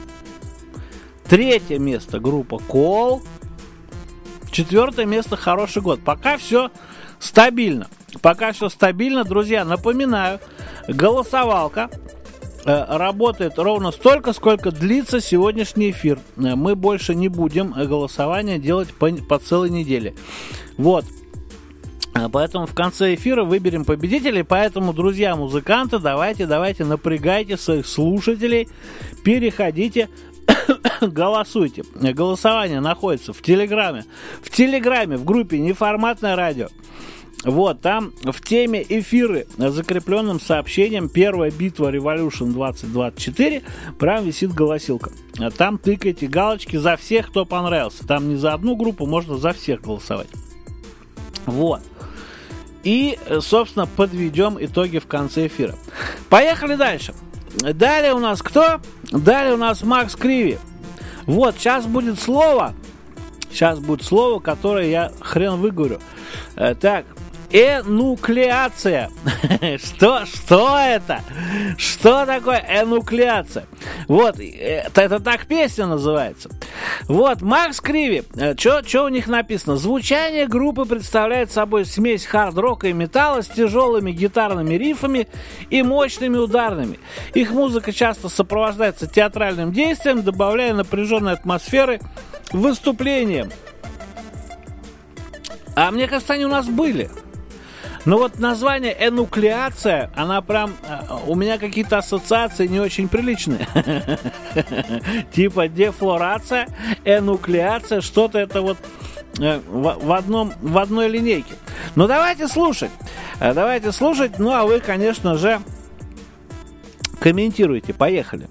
Третье место — группа «Кол». Четвертое место — «Хороший год». Пока все стабильно. Друзья, напоминаю, голосовалка работает ровно столько, сколько длится сегодняшний эфир. Мы больше не будем голосование делать по целой неделе. Вот. Поэтому в конце эфира выберем победителей. Поэтому, друзья, музыканты, давайте, напрягайте своих слушателей, переходите, голосуйте. Голосование находится в Телеграме, в группе «Неформатное радио». Вот, там в теме эфиры закрепленным сообщением «Первая битва Revolution 2024» прям висит голосилка. Там тыкайте галочки за всех, кто понравился. Там не за одну группу, можно за всех голосовать. Вот. И, собственно, подведем итоги в конце эфира. Поехали дальше. Далее у нас кто? Далее у нас Макс Криви. Вот, сейчас будет слово, которое я хрен выговорю. Так, энуклеация. Что это? Что такое энуклеация? Вот, это так песня называется. Вот, Макс Криви. Что у них написано? Звучание группы представляет собой смесь хард-рока и металла с тяжелыми гитарными рифами и мощными ударными. Их музыка часто сопровождается театральным действием, добавляя напряженной атмосферы выступлениям. А мне кажется, они у нас были. Но вот название «энуклеация», она прям... У меня какие-то ассоциации не очень приличные. Типа дефлорация, энуклеация, что-то это вот в одной линейке. Но давайте слушать. Давайте слушать, ну а вы, конечно же, комментируйте. Поехали.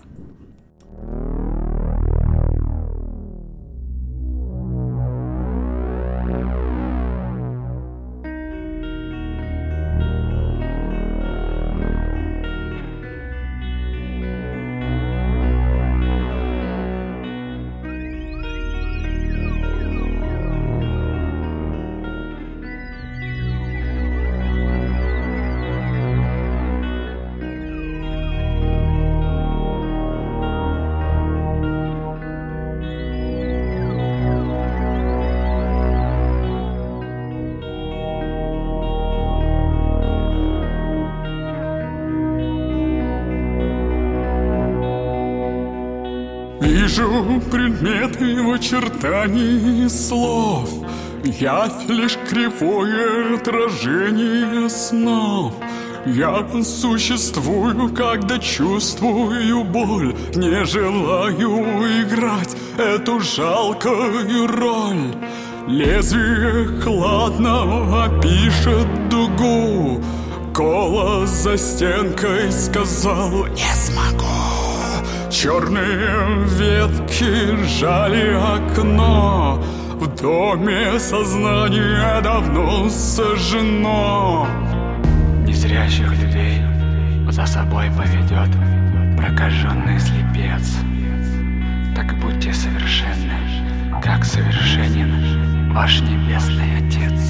Вижу предметы в очертании слов, явь лишь кривое отражение снов. Я существую, когда чувствую боль, не желаю играть эту жалкую роль. Лезвие хладно опишет дугу, голос за стенкой сказал: не смогу. Черные ветки жали окно, в доме сознание давно сожжено. Незрящих людей за собой поведет прокаженный слепец. Так и будьте совершенны, как совершенен ваш Небесный Отец.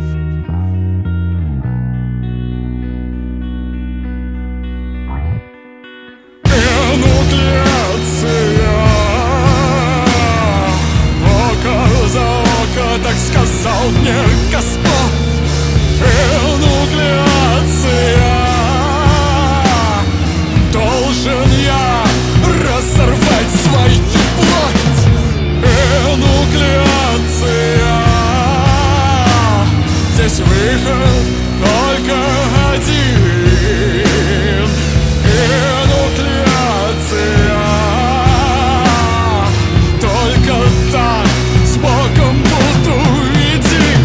Око за око, так сказал мне Господь. Энуклеация. Должен я разорвать свою плоть. Энуклеация. Здесь выход только один. Энуклеация. Только так с Богом буду един.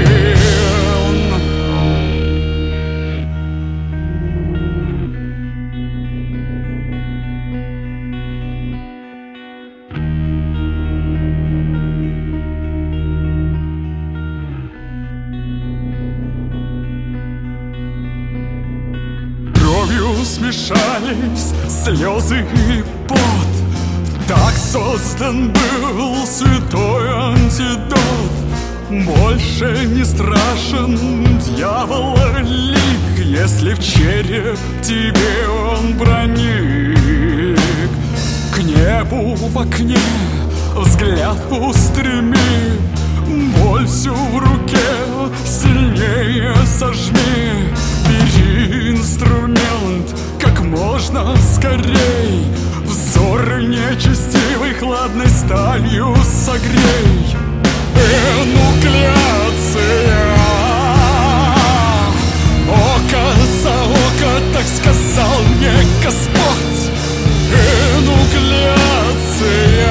Кровью смешались слезы и пот. Так создан был святой антидот. Больше не страшен дьявола лик, если в череп тебе он проник. К небу в окне взгляд устреми, боль всю в руке сильнее сожми. Бери инструмент как можно скорей, взор нечестивый хладной сталью согрей. Энуклеация. Око за око, так сказал мне Господь. Энуклеация.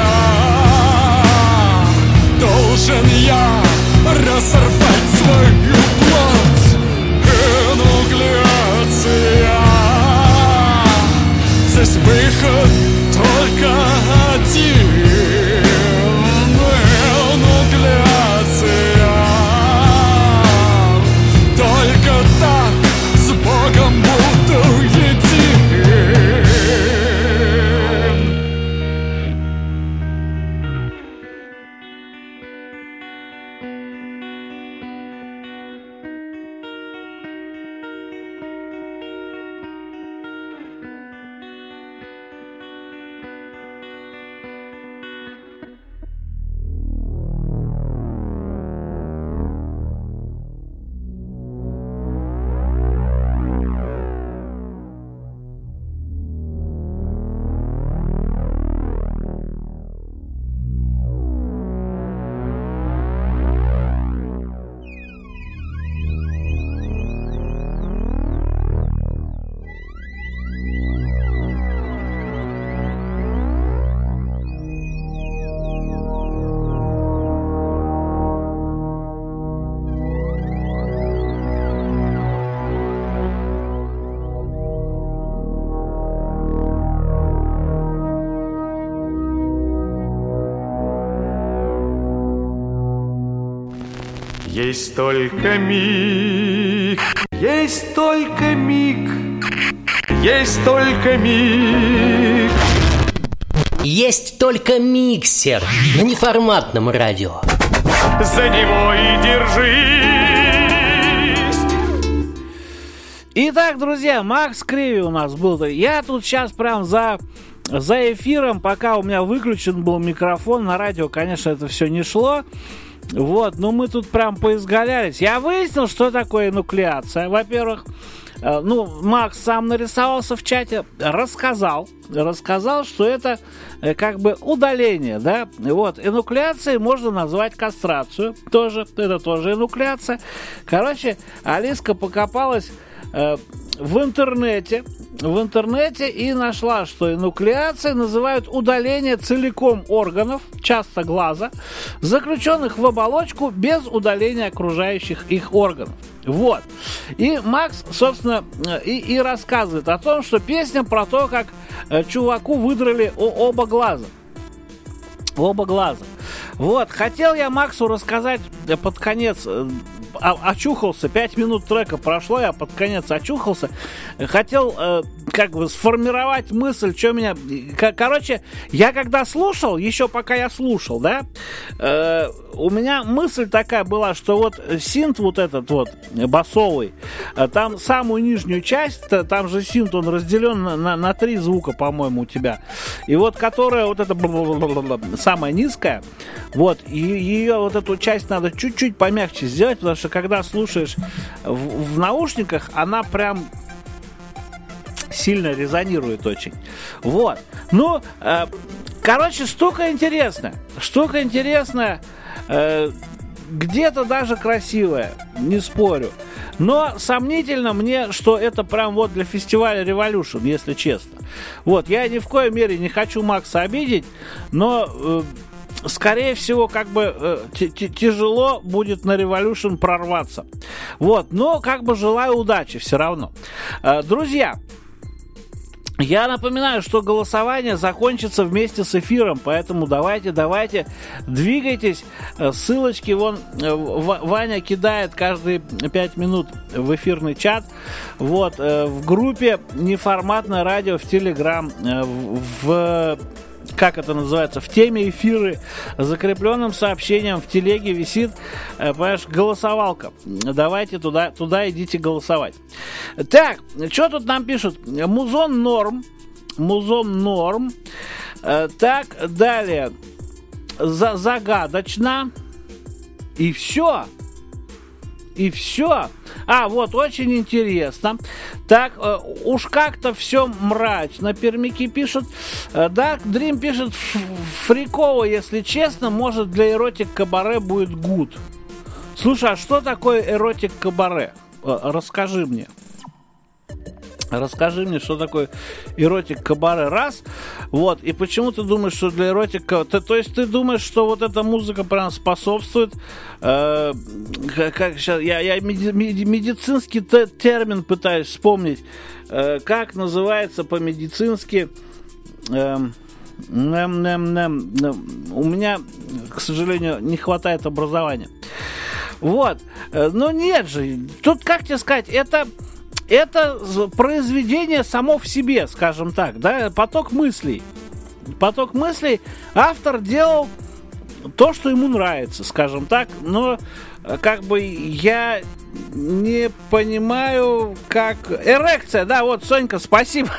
Должен я разорвать свою плоть. Энуклеация. Здесь выход только один. Энуклеация. Только так с Богом буду един. Есть только миг, есть только миг, есть только миг. Есть только миксер на неформатном радио. За него и держись. Итак, друзья, Макс Криви у нас был. Я тут сейчас прям за эфиром, пока у меня выключен был микрофон, на радио, конечно, это все не шло. Вот, но мы тут прям поизгалялись. Я выяснил, что такое энуклеация, во-первых. Макс сам нарисовался в чате, рассказал, что это как бы удаление, да, вот, энуклеацией можно назвать кастрацию, это тоже энуклеация. Короче, Алиска покопалась в интернете и нашла, что энуклеацией называют удаление целиком органов, часто глаза, заключенных в оболочку без удаления окружающих их органов. Вот. И Макс, собственно, и рассказывает о том, что песня про то, как чуваку выдрали оба глаза. Вот. Хотел я Максу рассказать под конец, очухался, 5 минут трека прошло, я под конец очухался. Хотел как бы сформировать мысль, что меня... Короче, я когда слушал, еще пока я слушал, да, у меня мысль такая была, что вот синт вот этот вот басовый, там самую нижнюю часть, там же синт, он разделен на 3 звука, по-моему, у тебя. И вот которая вот эта самая низкая, вот, и ее вот эту часть надо чуть-чуть помягче сделать, потому что когда слушаешь в наушниках, она прям сильно резонирует очень. Вот. Ну, короче, штука интересная. Где-то даже красивая, не спорю. Но сомнительно мне, что это прям вот для фестиваля Revolution, если честно. Вот, я ни в коей мере не хочу Макса обидеть, но... скорее всего, как бы тяжело будет на Revolution прорваться. Вот, но как бы желаю удачи все равно. Друзья, я напоминаю, что голосование закончится вместе с эфиром, поэтому давайте, двигайтесь. Ссылочки вон Ваня кидает каждые 5 минут в эфирный чат. Вот, в группе «Неформатное радио» в Телеграм, как это называется, в теме эфиры, закрепленным сообщением в телеге висит, понимаешь, голосовалка. Давайте туда идите голосовать. Так, что тут нам пишут? Музон норм. Так, далее. Загадочно. И все. А, вот, очень интересно. Так, уж как-то все мрачно. Пермяки пишут. Dark Dream пишет, фриково, если честно, может, для эротик кабаре будет гуд. Слушай, а что такое эротик кабаре? Расскажи мне, что такое эротик кабаре, раз. Вот, и почему ты думаешь, что для эротика... То есть ты думаешь, что вот эта музыка прям способствует... как сейчас... Я медицинский термин пытаюсь вспомнить. Как называется по-медицински... У меня, к сожалению, не хватает образования. Вот. Но нет же. Тут, как тебе сказать, это произведение само в себе, скажем так, да, поток мыслей. Автор делал то, что ему нравится, скажем так, но как бы я не понимаю, как... Эрекция, да, вот, Сонька, спасибо.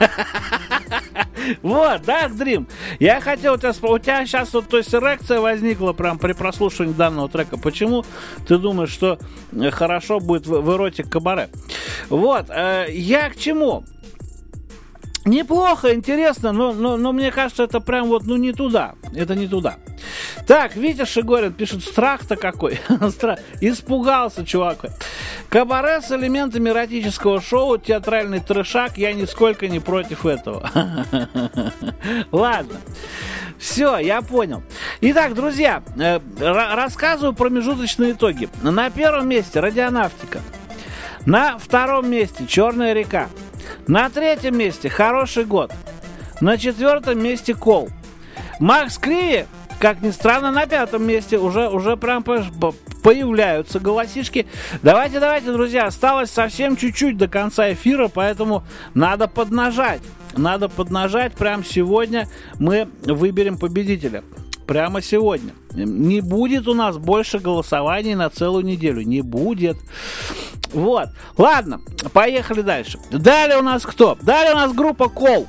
Вот, Dark Dream. Я хотел у тебя сейчас вот, то есть эрекция возникла прям при прослушивании данного трека. Почему ты думаешь, что хорошо будет в эротик кабаре? Вот, я к чему? Неплохо, интересно, но мне кажется, это прям вот, не туда. Это не туда. Так, Витя Шигорин пишет, страх-то какой. Испугался, чувак. Кабаре с элементами эротического шоу, театральный трешак, я нисколько не против этого. Ладно. Все, я понял. Итак, друзья, рассказываю промежуточные итоги. На первом месте радионавтика. На втором месте Черная река. На третьем месте Хороший год. На четвертом месте Кол. Макс Криви, как ни странно, на пятом месте. Уже прям появляются голосишки. Давайте, друзья, осталось совсем чуть-чуть до конца эфира, поэтому надо поднажать. Надо поднажать. Прямо сегодня мы выберем победителя. Прямо сегодня. Не будет у нас больше голосований на целую неделю. Не будет. Вот. Ладно, поехали дальше. Далее у нас кто? Далее у нас группа Кол.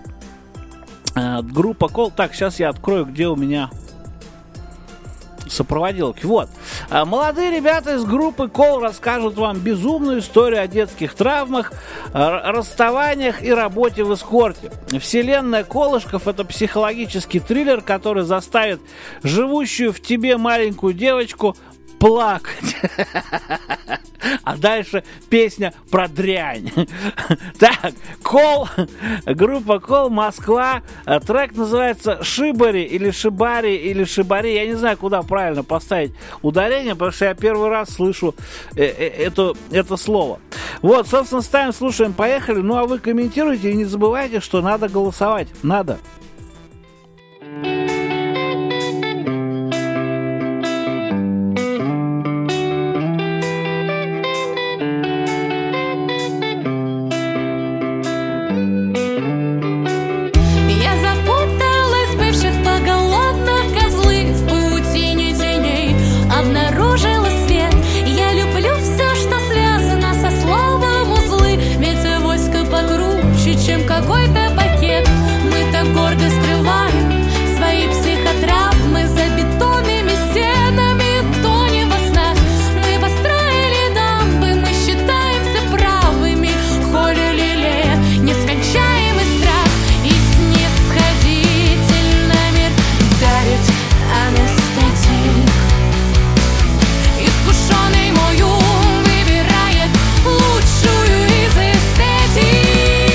Группа Кол. Так, сейчас я открою, где у меня сопроводилки. Вот. Молодые ребята из группы Кол расскажут вам безумную историю о детских травмах, расставаниях и работе в эскорте. Вселенная Колышков — это психологический триллер, который заставит живущую в тебе маленькую девочку плакать. А дальше песня про дрянь. Так, Кол, группа Кол, Москва. Трек называется «Шибари» или «Шибари» или «Шибари». Я не знаю, куда правильно поставить ударение, потому что я первый раз слышу это слово. Вот, собственно, ставим, слушаем, поехали. Ну, а вы комментируйте и не забывайте, что надо голосовать. Надо. Какой-то пакет мы так гордо скрываем свои психотравмы за бетонными стенами, тонем во снах. Мы построили дамбы, мы считаемся правыми, в холе лелея нескончаемый страх. И снисходительно мир дарит анестетик. Искушенный мой ум выбирает лучшую из эстетик.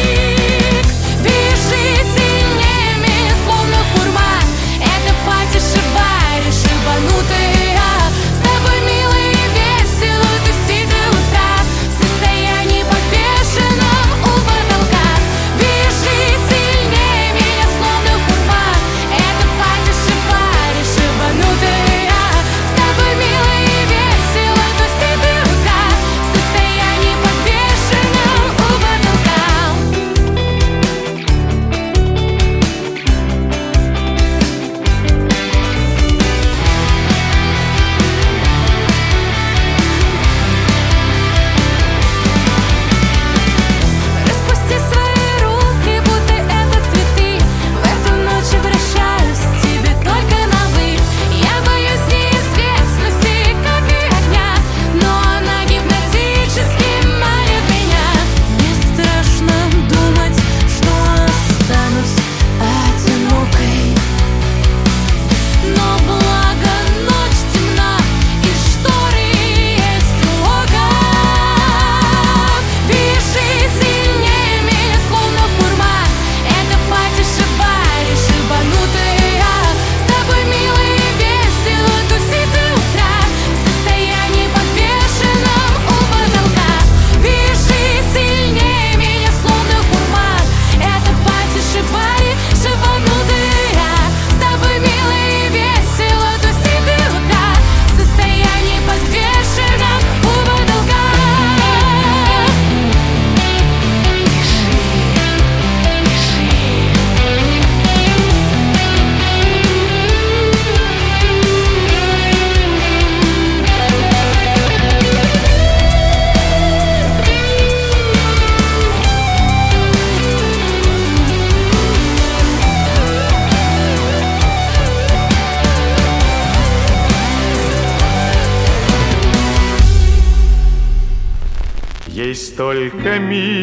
Есть только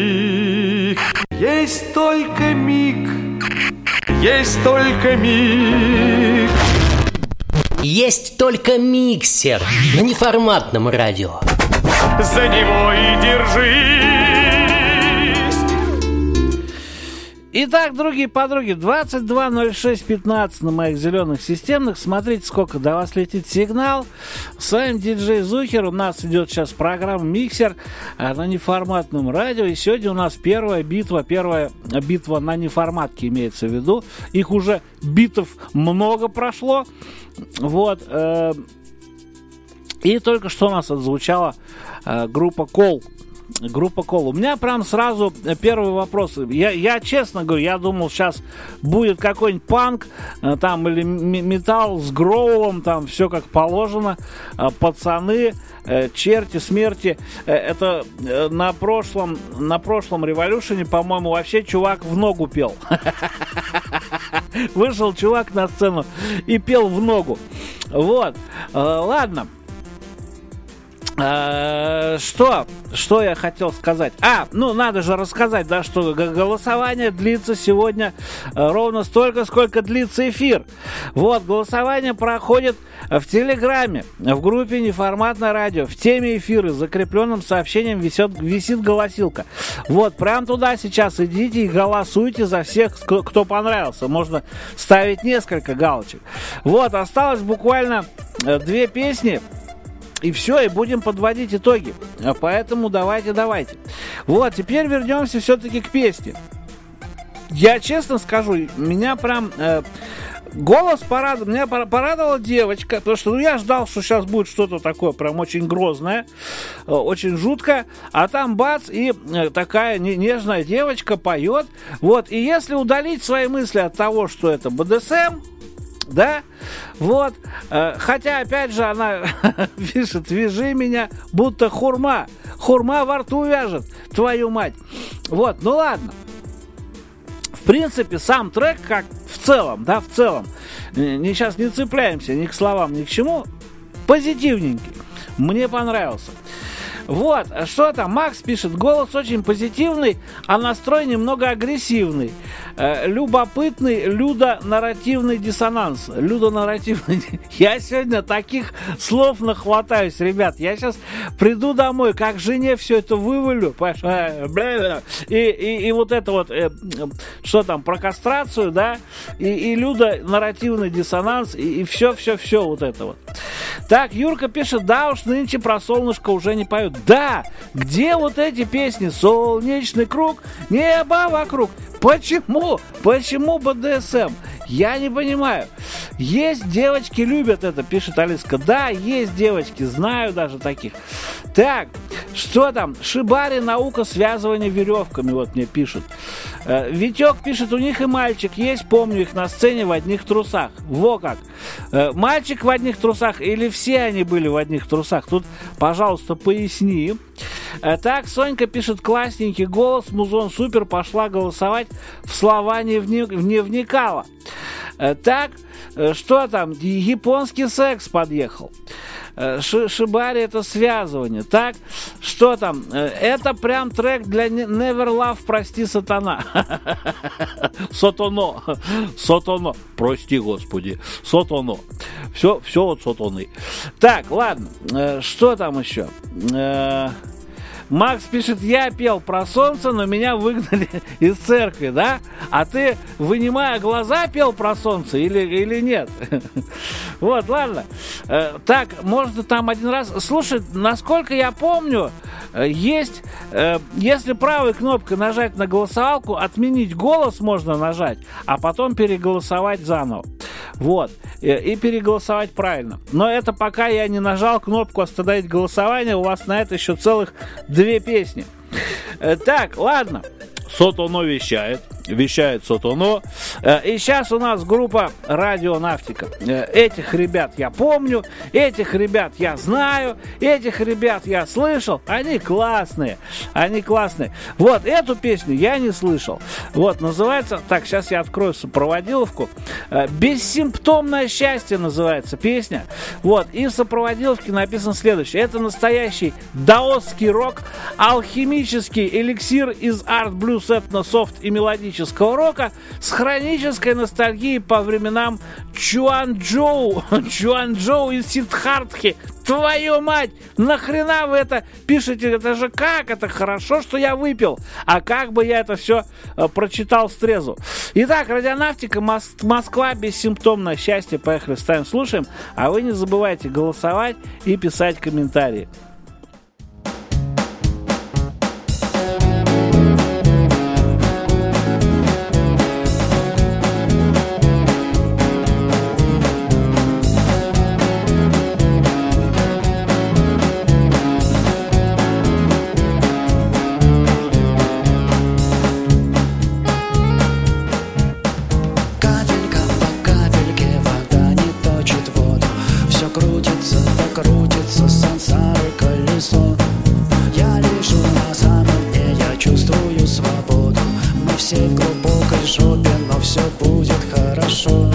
миг, есть только миг, есть только миг. Есть только миксер на неформатном радио. За него и держись. Итак, другие подруги, 22.06.15 на моих зеленых системных. Смотрите, сколько до вас летит сигнал. С вами диджей Зухер. У нас идет сейчас программа «Миксер» на неформатном радио. И сегодня у нас первая битва на неформатке имеется в виду. Их уже битв много прошло. Вот. И только что у нас отзвучала группа Кол. Группа Кол. У меня прям сразу первый вопрос. Я честно говорю, я думал, сейчас будет какой-нибудь панк там или металл с гроулом, там все как положено. Пацаны, черти, смерти. Это на прошлом революшене, по-моему, вообще чувак в ногу пел. Вышел чувак на сцену и пел в ногу. Вот. Ладно. Что я хотел сказать? Надо же рассказать, да, что голосование длится сегодня ровно столько, сколько длится эфир. Вот, голосование проходит в Телеграме, в группе «Неформатное радио». В теме эфира с закрепленным сообщением висит голосилка. Вот, прям туда сейчас идите и голосуйте за всех, кто понравился. Можно ставить несколько галочек. Вот, осталось буквально 2 песни. И все, и будем подводить итоги. Поэтому давайте. Вот, теперь вернемся все-таки к песне. Я честно скажу, меня прям... голос порадовал. Меня порадовала девочка, потому что я ждал, что сейчас будет что-то такое прям очень грозное, очень жуткое. А там бац, и такая нежная девочка поет. Вот, и если удалить свои мысли от того, что это БДСМ, да, вот, хотя, опять же, она пишет: «Вяжи меня, будто хурма во рту вяжет, твою мать». Вот, ну ладно. В принципе, сам трек, как в целом, сейчас не цепляемся ни к словам, ни к чему, позитивненький, мне понравился. Вот, что там, Макс пишет: голос очень позитивный, а настрой немного агрессивный. Любопытный людонарративный диссонанс. Людонарративный. Я сегодня таких слов нахватаюсь, ребят. Я сейчас приду домой, как жене все это вывалю. И вот это вот, что там, про кастрацию, да, и людонарративный диссонанс, и все вот это вот. Так, Юрка пишет: да уж, нынче про солнышко уже не поют. Да, где вот эти песни? Солнечный круг, небо вокруг. Почему? Почему БДСМ? Я не понимаю. Есть девочки, любят это, пишет Алиска. Да, есть девочки, знаю даже таких. Так, что там? Шибари, наука связывания веревками, вот мне пишут. Витек пишет: у них и мальчик есть, помню их на сцене в одних трусах. Во как. Мальчик в одних трусах или все они были в одних трусах? Тут, пожалуйста, поясни. Так, Сонька пишет: классненький голос, музон супер, пошла голосовать, в слова не вникала. Так, что там? Японский секс подъехал. Шибари — это связывание. Так, что там? Это прям трек для Never Love, прости, сатана. Сатано. Прости, Господи. Сатано. Все вот сатаны. Так, ладно. Что там еще? Макс пишет: я пел про солнце, но меня выгнали из церкви, да? А ты, вынимая глаза, пел про солнце или нет? Вот, ладно. Так, можно там один раз... Слушай, насколько я помню, есть... Если правой кнопкой нажать на голосовалку, отменить голос можно нажать, а потом переголосовать заново. Вот. И переголосовать правильно. Но это пока я не нажал кнопку «Остановить голосование». У вас на это еще целых 2 песни. Так, ладно. Сотоно вещает Сотоно. И сейчас у нас группа Радионавтика. Этих ребят я помню, этих ребят я знаю, этих ребят я слышал. Они классные. Вот эту песню я не слышал. Вот, называется... Так, сейчас я открою сопроводиловку. «Бессимптомное счастье» называется песня. Вот, и в сопроводиловке написано следующее. Это настоящий даосский рок, алхимический эликсир из арт-блюз, этно-софт и мелодического рока с хронической ностальгией по временам Чуанчжоу из Сиддхартхи. Твою мать! Нахрена вы это пишете? Это же как? Это хорошо, что я выпил. А как бы я это все прочитал стрезу? Итак, Радионавтика, Москва, бессимптомное счастье. Поехали, ставим, слушаем. А вы не забывайте голосовать и писать комментарии. мысли в глубокой жопе, но все будет хорошо.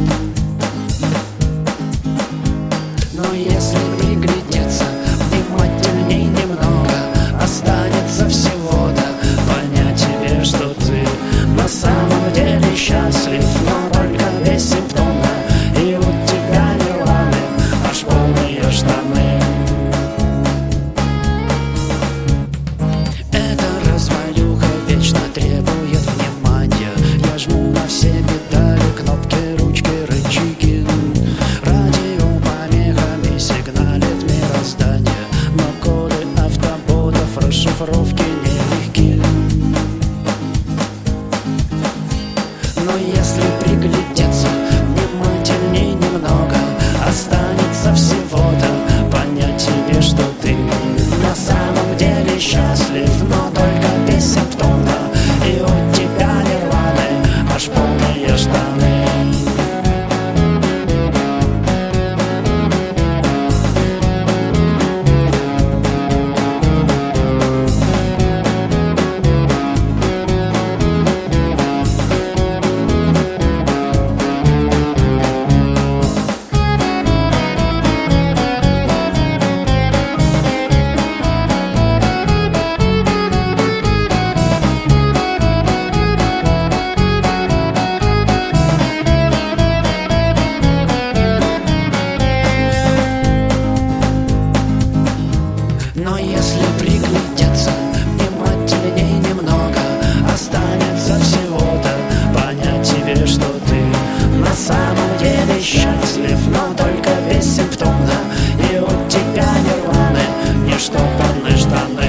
Но если приглядеться внимательней немного, останется всего-то понять тебе, что ты на самом деле счастлив, но только бессимптомно, и у тебя нирваны аж полные штаны. Эта развалюха вечно требует внимания. Я жму на все педали, кнопки, ручки, рычаги. Радио помехами сигналит мироздание, но коды автоботов расшифровки нелегки. Но если приглядеться внимательней немного, останется всего-то понять тебе, что ты на самом деле счастлив, но только бессимптомно, и у тебя нирваны аж полные штаны. Но если приглядеться внимательней немного, останется всего-то понять тебе, что ты на самом деле счастлив, но только бессимптомно, и у тебя нирваны не штопаны штаны.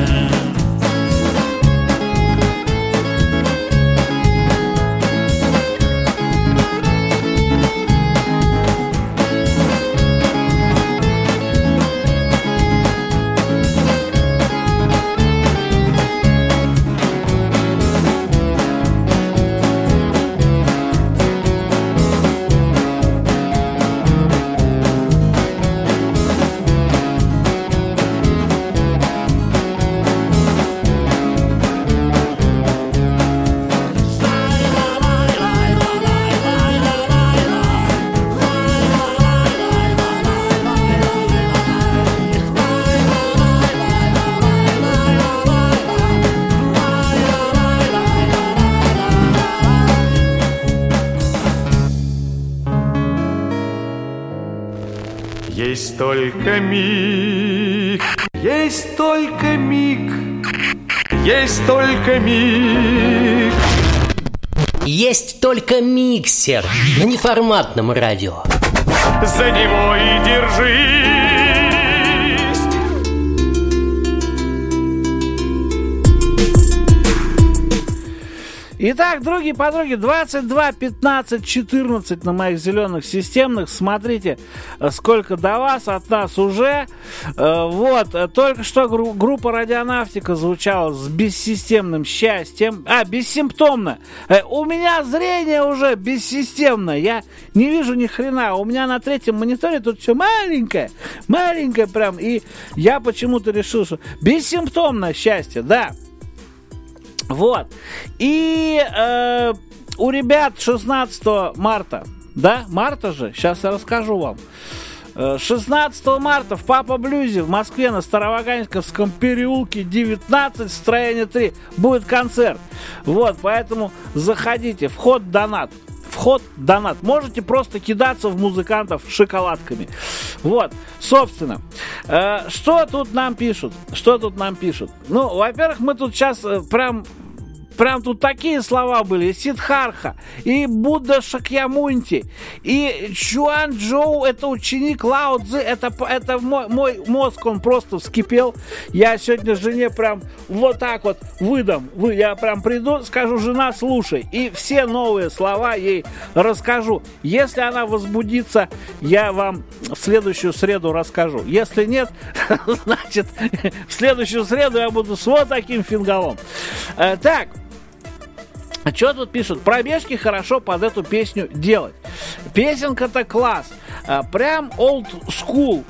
Есть только миг, есть только миг, есть только миг. Есть только миксер на неформатном радио. За него и держись. Итак, другие подруги, 22, 15, 14 на моих зеленых системных. Смотрите, сколько до вас, от нас уже. Вот, только что группа «Радионавтика» звучала с бессистемным счастьем. Бессимптомно. У меня зрение уже бессистемно. Я не вижу ни хрена. У меня на третьем мониторе тут все маленькое. Маленькое прям. И я почему-то решил, что бессимптомное счастье, да. Вот. И у ребят 16 марта, да, марта же, сейчас я расскажу вам. 16 марта в Папа Блюзе в Москве на Староваганьковском переулке 19, строение 3, будет концерт. Вот, поэтому заходите, вход донат. Вход-донат. Можете просто кидаться в музыкантов шоколадками. Вот, собственно. Что тут нам пишут? Ну, во-первых, мы тут сейчас Прям тут такие слова были. Сиддхартха, и Будда Шакьямунти, и Чуан Чжоу, это ученик Лао Цзы. Это мой мозг, он просто вскипел. Я сегодня жене прям вот так вот выдам. Я прям приду, скажу: жена, слушай. И все новые слова ей расскажу. Если она возбудится, я вам в следующую среду расскажу. Если нет, значит, в следующую среду я буду с вот таким фингалом. Так. Что тут пишут? Пробежки хорошо под эту песню делать. Песенка-то класс. Прям old school.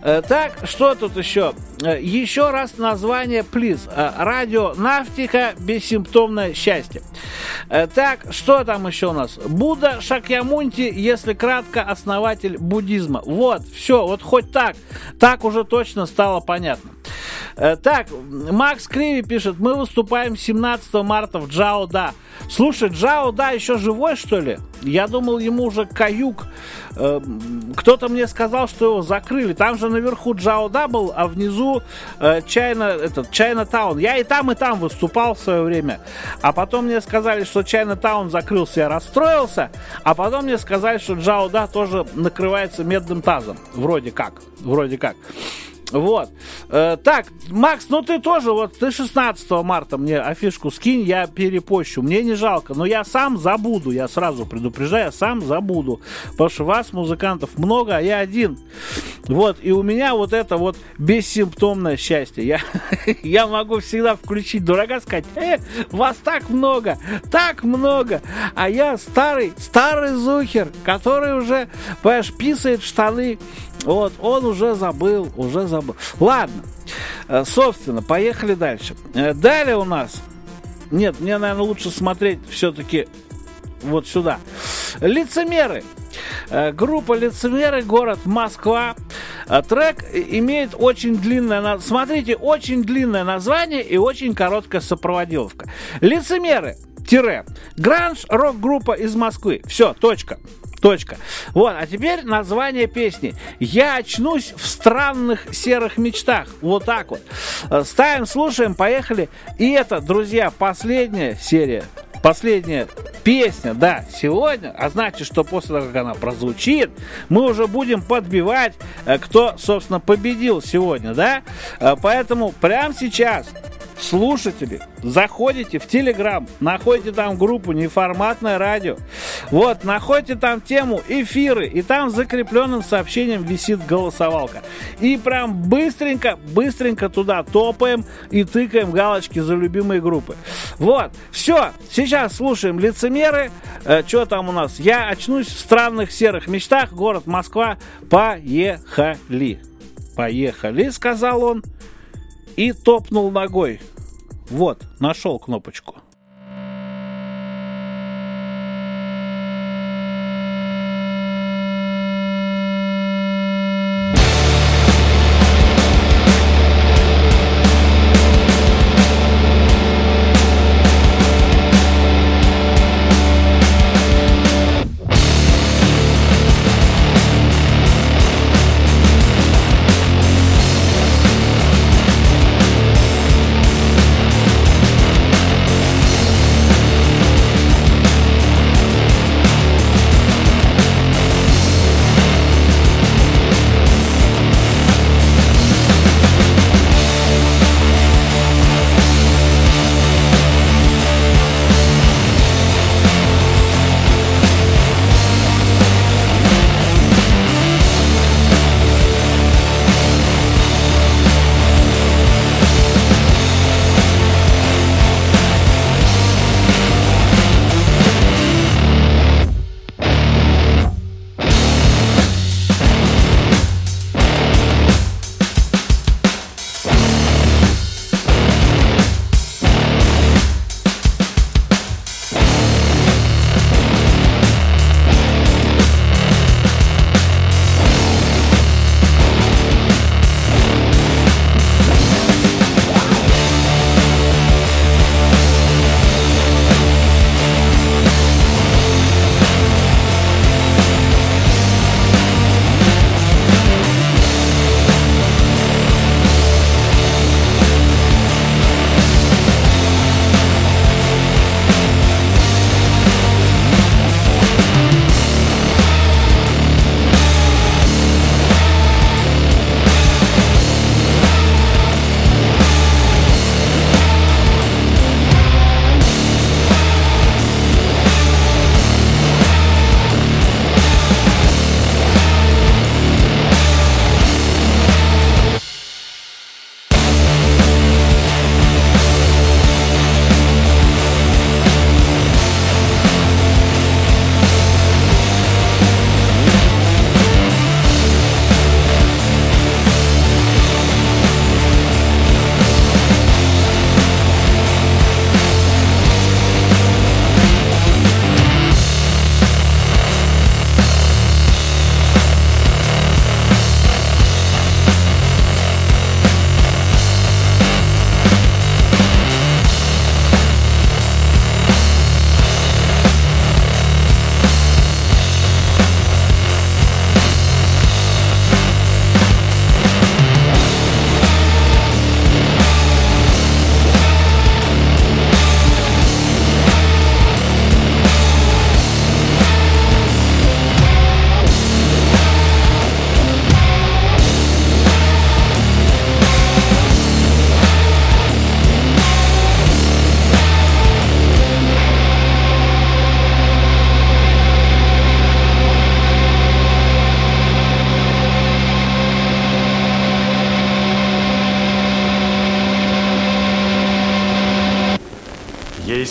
Так, что тут еще? Еще раз название, плиз. Радио Нафтика, бессимптомное счастье. Так, что там еще у нас? Будда Шакьямунти, если кратко, основатель буддизма. Вот, все, вот хоть так уже точно стало понятно. Так, Макс Криви пишет, мы выступаем 17 марта в Джао Да. Слушай, Джао Да еще живой, что ли? Я думал, ему уже каюк. Кто-то мне сказал, что его закрыли. Там же наверху Джао Да был, а внизу Чайна-таун. Я и там выступал в свое время. А потом мне сказали, что Чайна-таун закрылся. Я расстроился. А потом мне сказали, что Джао Да тоже накрывается медным тазом. Вроде как. Вот. Так, Макс, ну ты тоже, вот ты 16 марта мне афишку скинь, я перепощу. Мне не жалко, но я сам забуду, я сразу предупреждаю, я сам забуду. Потому что вас, музыкантов, много, а я один. Вот, и у меня вот это вот бессимптомное счастье. Я могу всегда включить дурака, сказать, вас так много. А я старый зухер, который уже, понимаешь, писает в штаны. Вот, он уже забыл. Ладно, собственно, поехали дальше. Далее у нас... Нет, мне, наверное, лучше смотреть все-таки вот сюда. Лицемеры. Группа «Лицемеры», город Москва. Трек имеет очень длинное... Смотрите, очень длинное название и очень короткая сопроводиловка. «Лицемеры» гранж рок-группа из Москвы. Все, точка. Вот, а теперь название песни. «Я очнусь в странных серых мечтах». Вот так вот. Ставим, слушаем, поехали. И это, друзья, последняя песня, да, сегодня. А значит, что после того, как она прозвучит, мы уже будем подбивать, кто, собственно, победил сегодня, да? Поэтому прямо сейчас... Слушатели, заходите в Телеграм, находите там группу «Неформатное радио». Вот, находите там тему «Эфиры», и там закрепленным сообщением висит голосовалка. И прям быстренько туда топаем и тыкаем галочки за любимые группы. Вот, все, сейчас слушаем «Лицемеры». Что там у нас? «Я очнусь в странных серых мечтах», город Москва. Поехали, сказал он. И топнул ногой. Вот, нашел кнопочку.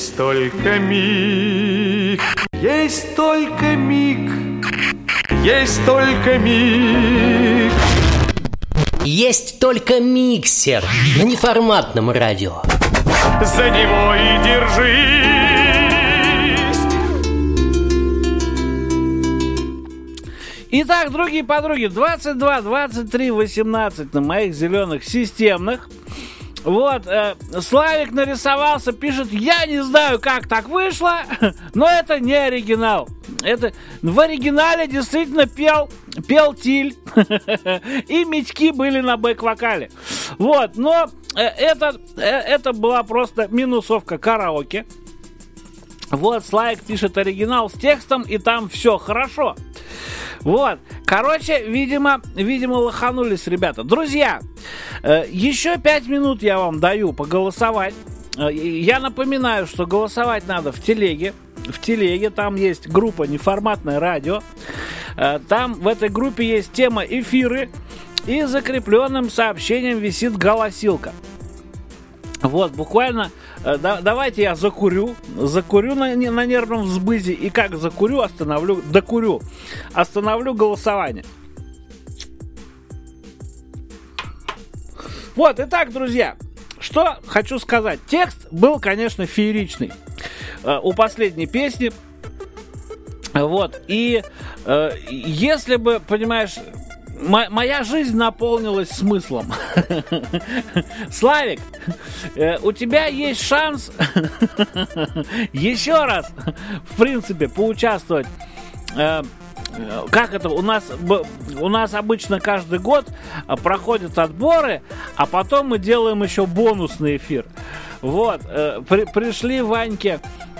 Есть только миг, есть только миг, есть только миг. Есть только миксер на неформатном радио. За него и держись. Итак, другие подруги, 22, 23, 18 на моих зеленых системных. Вот, Славик нарисовался, пишет: я не знаю, как так вышло, но это не оригинал. Это в оригинале действительно пел Тиль, и Митьки были на бэк-вокале. Вот, но это была просто минусовка караоке. Вот, Славик пишет оригинал с текстом, и там все хорошо. Вот, короче, видимо, лоханулись ребята. Друзья, еще 5 минут я вам даю поголосовать. Я напоминаю, что голосовать надо в телеге. В телеге там есть группа «Неформатное радио». Там в этой группе есть тема «Эфиры», и закрепленным сообщением висит голосилка. Вот, буквально, давайте я закурю на нервном взбызе, и как закурю, остановлю голосование. Вот, итак, друзья, что хочу сказать. Текст был, конечно, фееричный у последней песни. Вот, и если бы, понимаешь, моя жизнь наполнилась смыслом. Славик, у тебя есть шанс еще раз, в принципе, поучаствовать. Как это? У нас обычно каждый год проходят отборы, а потом мы делаем еще бонусный эфир. Вот, пришли Ваньке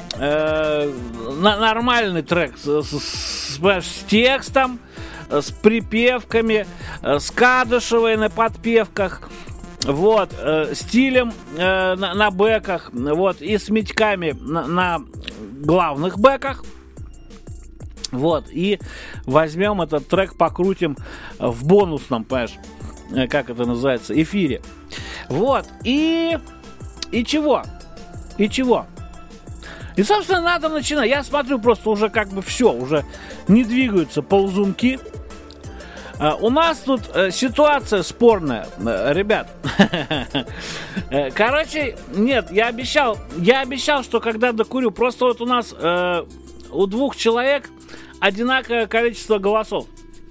нормальный трек с текстом, с припевками, с Кадышевой на подпевках, вот, с Тилем на бэках, вот, и с Митьками на главных бэках. Вот, и возьмем этот трек, покрутим в бонусном, понимаешь, как это называется, эфире. Вот, и чего? И, собственно, надо начинать. Я смотрю, просто уже как бы все, уже не двигаются ползунки. У нас тут ситуация спорная, ребят. Короче, нет, я обещал, что когда докурю, просто вот у нас у двух человек одинаковое количество голосов.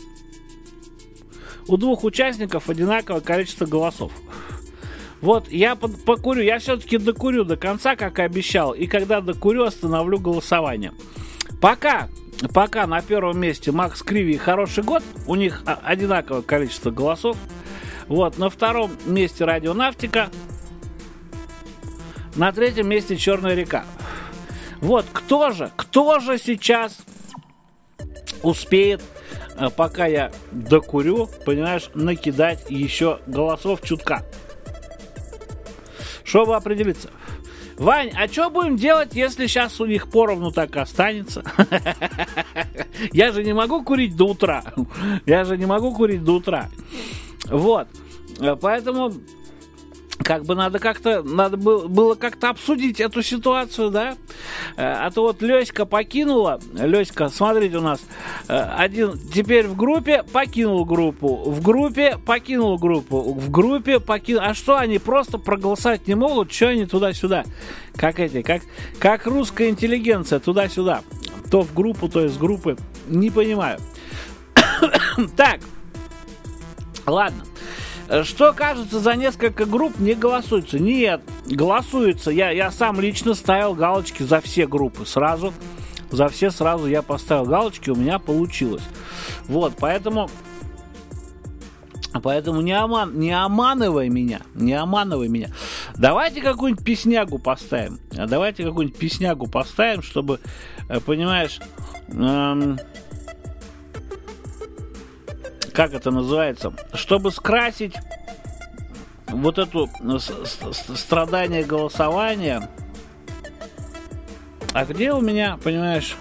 У двух участников одинаковое количество голосов. Вот, я покурю, я все-таки докурю до конца, как и обещал, и когда докурю, остановлю голосование. Пока на первом месте Макс Криви и «Хороший год», у них одинаковое количество голосов. Вот, на втором месте «Радионавтика», на третьем месте «Черная река». Вот, кто же сейчас успеет, пока я докурю, понимаешь, накидать еще голосов чутка, чтобы определиться. Вань, а что будем делать, если сейчас у них поровну так и останется? Я же не могу курить до утра. Вот. Поэтому как бы надо было как-то обсудить эту ситуацию, да? А то вот Лёська покинула. Лёська, смотрите, у нас один теперь в группе покинул группу, в группе покинул группу, в группе покинул. А что, они просто проголосовать не могут? Что они туда-сюда? Как русская интеллигенция туда-сюда. То в группу, то из группы. Не понимаю. Так. Ладно. Что, кажется, за несколько групп не голосуется? Нет, голосуется. Я сам лично ставил галочки за все группы сразу. За все сразу я поставил галочки, у меня получилось. Вот, поэтому не обманывай меня. Давайте какую-нибудь песнягу поставим. Чтобы, понимаешь, как это называется, чтобы скрасить вот это страдание голосования. А где у меня, понимаешь,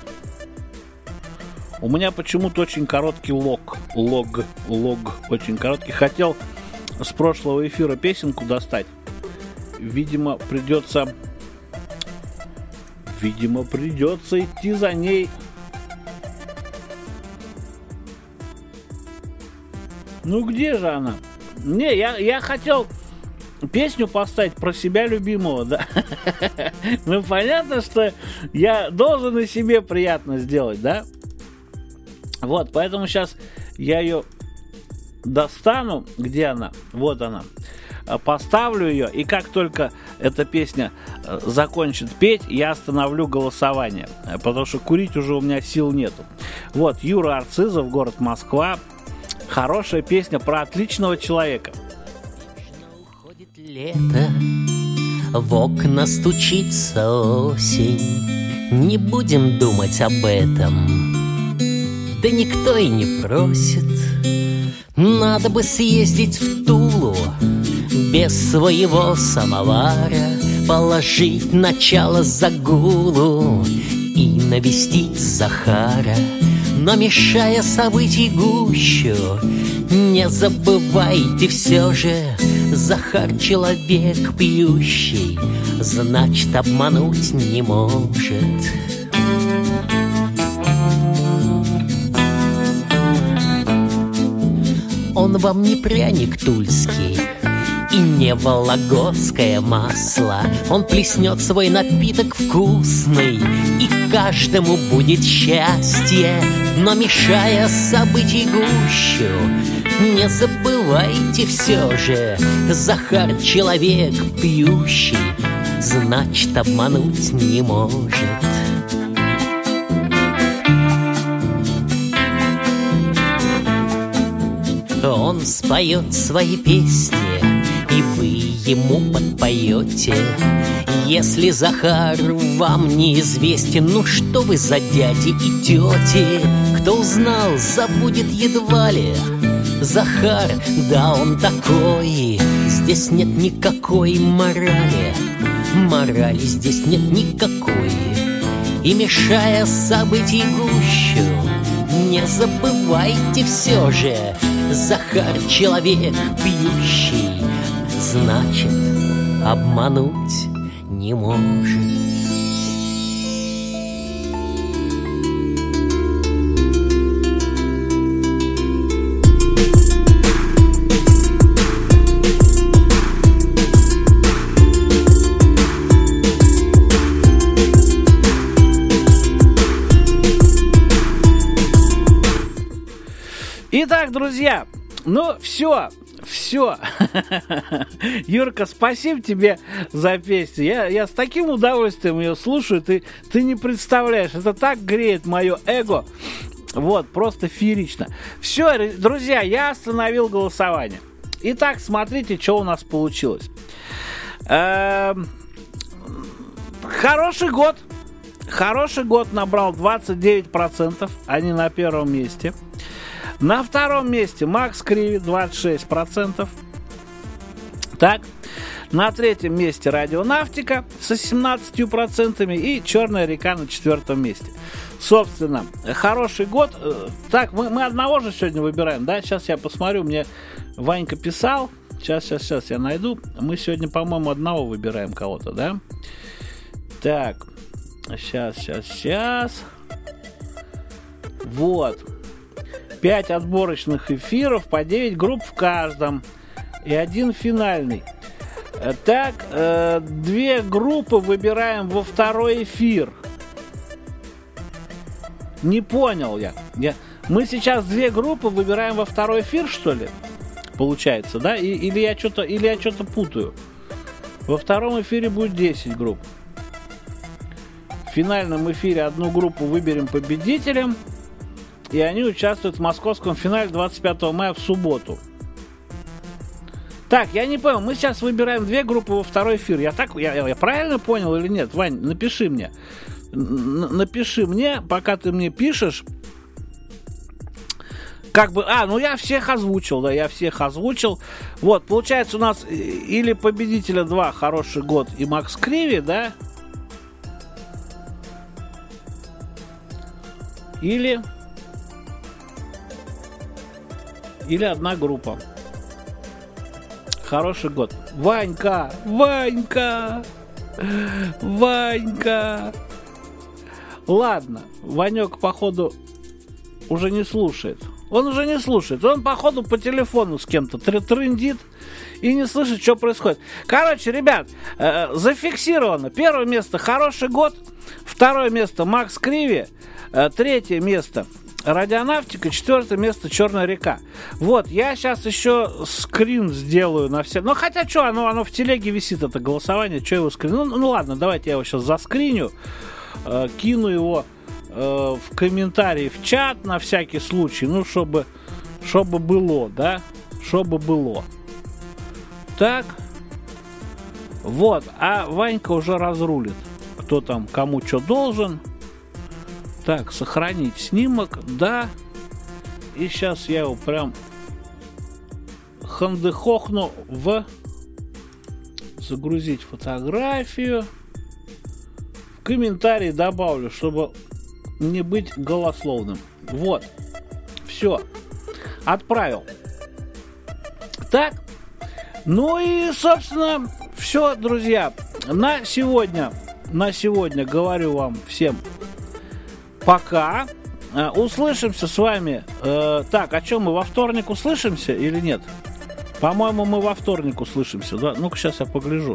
у меня почему-то очень короткий лог очень короткий. Хотел с прошлого эфира песенку достать. Видимо, придется Видимо, придется идти за ней. Ну где же она? Не, я хотел песню поставить про себя любимого, да? Ну понятно, что я должен и себе приятно сделать, да? Вот, поэтому сейчас я ее достану. Где она? Вот она. Поставлю ее, и как только эта песня закончит петь, я остановлю голосование, потому что курить уже у меня сил нету. Вот, Юра Арцизов, город Москва. Хорошая песня про отличного человека. Уходит лето, в окна стучится осень. Не будем думать об этом, да никто и не просит. Надо бы съездить в Тулу без своего самовара, положить начало загулу и навестить Захара. Но мешая событий гущу, не забывайте все же, Захар человек пьющий, значит обмануть не может. Он вам не пряник тульский и не вологодское масло. Он плеснет свой напиток вкусный, и каждому будет счастье. Но мешая событий гущу, не забывайте все же, Захар человек пьющий, значит обмануть не может. Он споет свои песни, и вы ему подпоете. Если Захар вам неизвестен, ну что вы за дяди и тети? Кто узнал, забудет едва ли. Захар, да он такой, здесь нет никакой морали. Морали здесь нет никакой. И мешая событий гущу, не забывайте все же, Захар человек пьющий, значит обмануть не может. Итак, друзья, ну все. Юрка, спасибо тебе за песню. Я с таким удовольствием ее слушаю, ты не представляешь. Это так греет мое эго. Вот, просто феерично. Все, друзья, я остановил голосование. Итак, смотрите, что у нас получилось. Хороший год. Хороший год набрал 29%, они на первом месте. На втором месте Макс Криви 26%. Так, на третьем месте Радионавтика со 17% и Черная река на четвертом месте. Собственно, хороший год. Так, мы одного же сегодня выбираем, да? Сейчас я посмотрю, мне Ванька писал. Сейчас я найду. Мы сегодня, по-моему, одного выбираем кого-то, да? Так, сейчас. Вот. 5 отборочных эфиров, по 9 групп в каждом. И 1 финальный. Так, 2 группы выбираем во второй эфир. Не понял я. Мы сейчас 2 группы выбираем во второй эфир, что ли? Получается, да? Или я что-то путаю. Во втором эфире будет 10 групп. В финальном эфире 1 группу выберем победителем. И они участвуют в московском финале 25 мая в субботу. Так, я не понял, мы сейчас выбираем 2 группы во второй эфир. Я правильно понял или нет? Вань, напиши мне. Напиши мне, пока ты мне пишешь. Как бы, я всех озвучил, да, я всех озвучил. Вот, получается у нас или победителя 2 хороший год и Макс Криви, да? Или 1 группа. Хороший год. Ванька! Ладно, Ванек, походу, уже не слушает. Он уже не слушает. Он, походу, по телефону с кем-то трындит и не слышит, что происходит. Короче, ребят, зафиксировано. Первое место «Хороший год». Второе место «Макс Криви». Третье место «Радионавтика». Четвертое место «Черная река». Вот, я сейчас еще скрин сделаю на все. Ну, хотя, что, оно в телеге висит, это голосование. Что его скрин? Ну, ладно, давайте я его сейчас заскриню. Кину его в комментарии в чат на всякий случай, ну, чтобы было, да, чтобы было. Так, вот, а Ванька уже разрулит, кто там кому что должен. Так, сохранить снимок, да, и сейчас я его прям хандыхохну в загрузить фотографию. В комментарии добавлю, чтобы не быть голословным. Вот. Все. Отправил. Так. Ну и, собственно, все, друзья. На сегодня говорю вам всем пока. Услышимся с вами. Так, о чем мы во вторник услышимся или нет? По-моему, мы во вторник услышимся. Да? Ну-ка, сейчас я погляжу.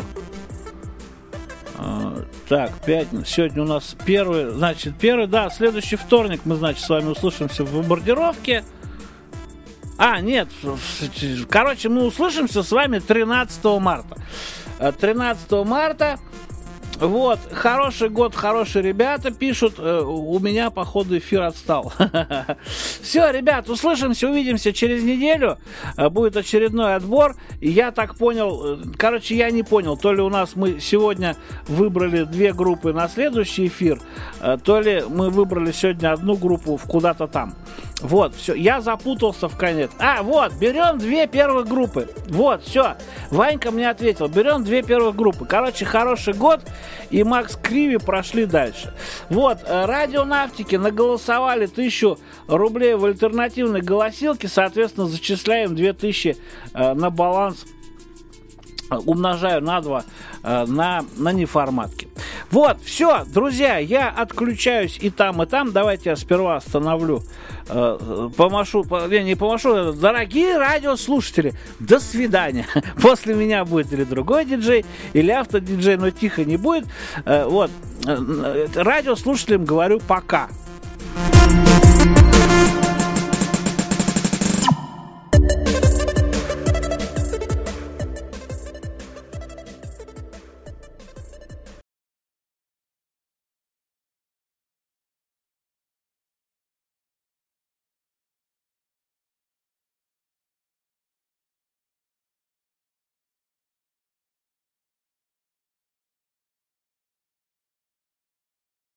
Так, пятница. Сегодня у нас первый, да, следующий вторник мы, значит, с вами услышимся в бомбардировке. Нет, короче, мы услышимся с вами 13 марта. 13 марта. Вот, хороший год, хорошие ребята пишут. У меня, походу, эфир отстал. Все, ребят, услышимся, увидимся через неделю. Будет очередной отбор. Я так понял, я не понял, то ли у нас мы сегодня выбрали 2 группы на следующий эфир, то ли мы выбрали сегодня одну группу куда-то там. Вот, все, я запутался в конец. Вот, берем 2 первых группы. Вот, все, Ванька мне ответил, берем 2 первых группы. Короче, хороший год и Макс Криви прошли дальше. Вот, радионавтики наголосовали 1000 рублей в альтернативной голосилке, соответственно, зачисляем 2000 на баланс, умножаю на 2 на неформатки. Вот, все, друзья, я отключаюсь и там, и там. Давайте я сперва остановлю, дорогие радиослушатели, до свидания. После меня будет или другой диджей, или автодиджей, но тихо не будет. Вот, радиослушателям говорю пока.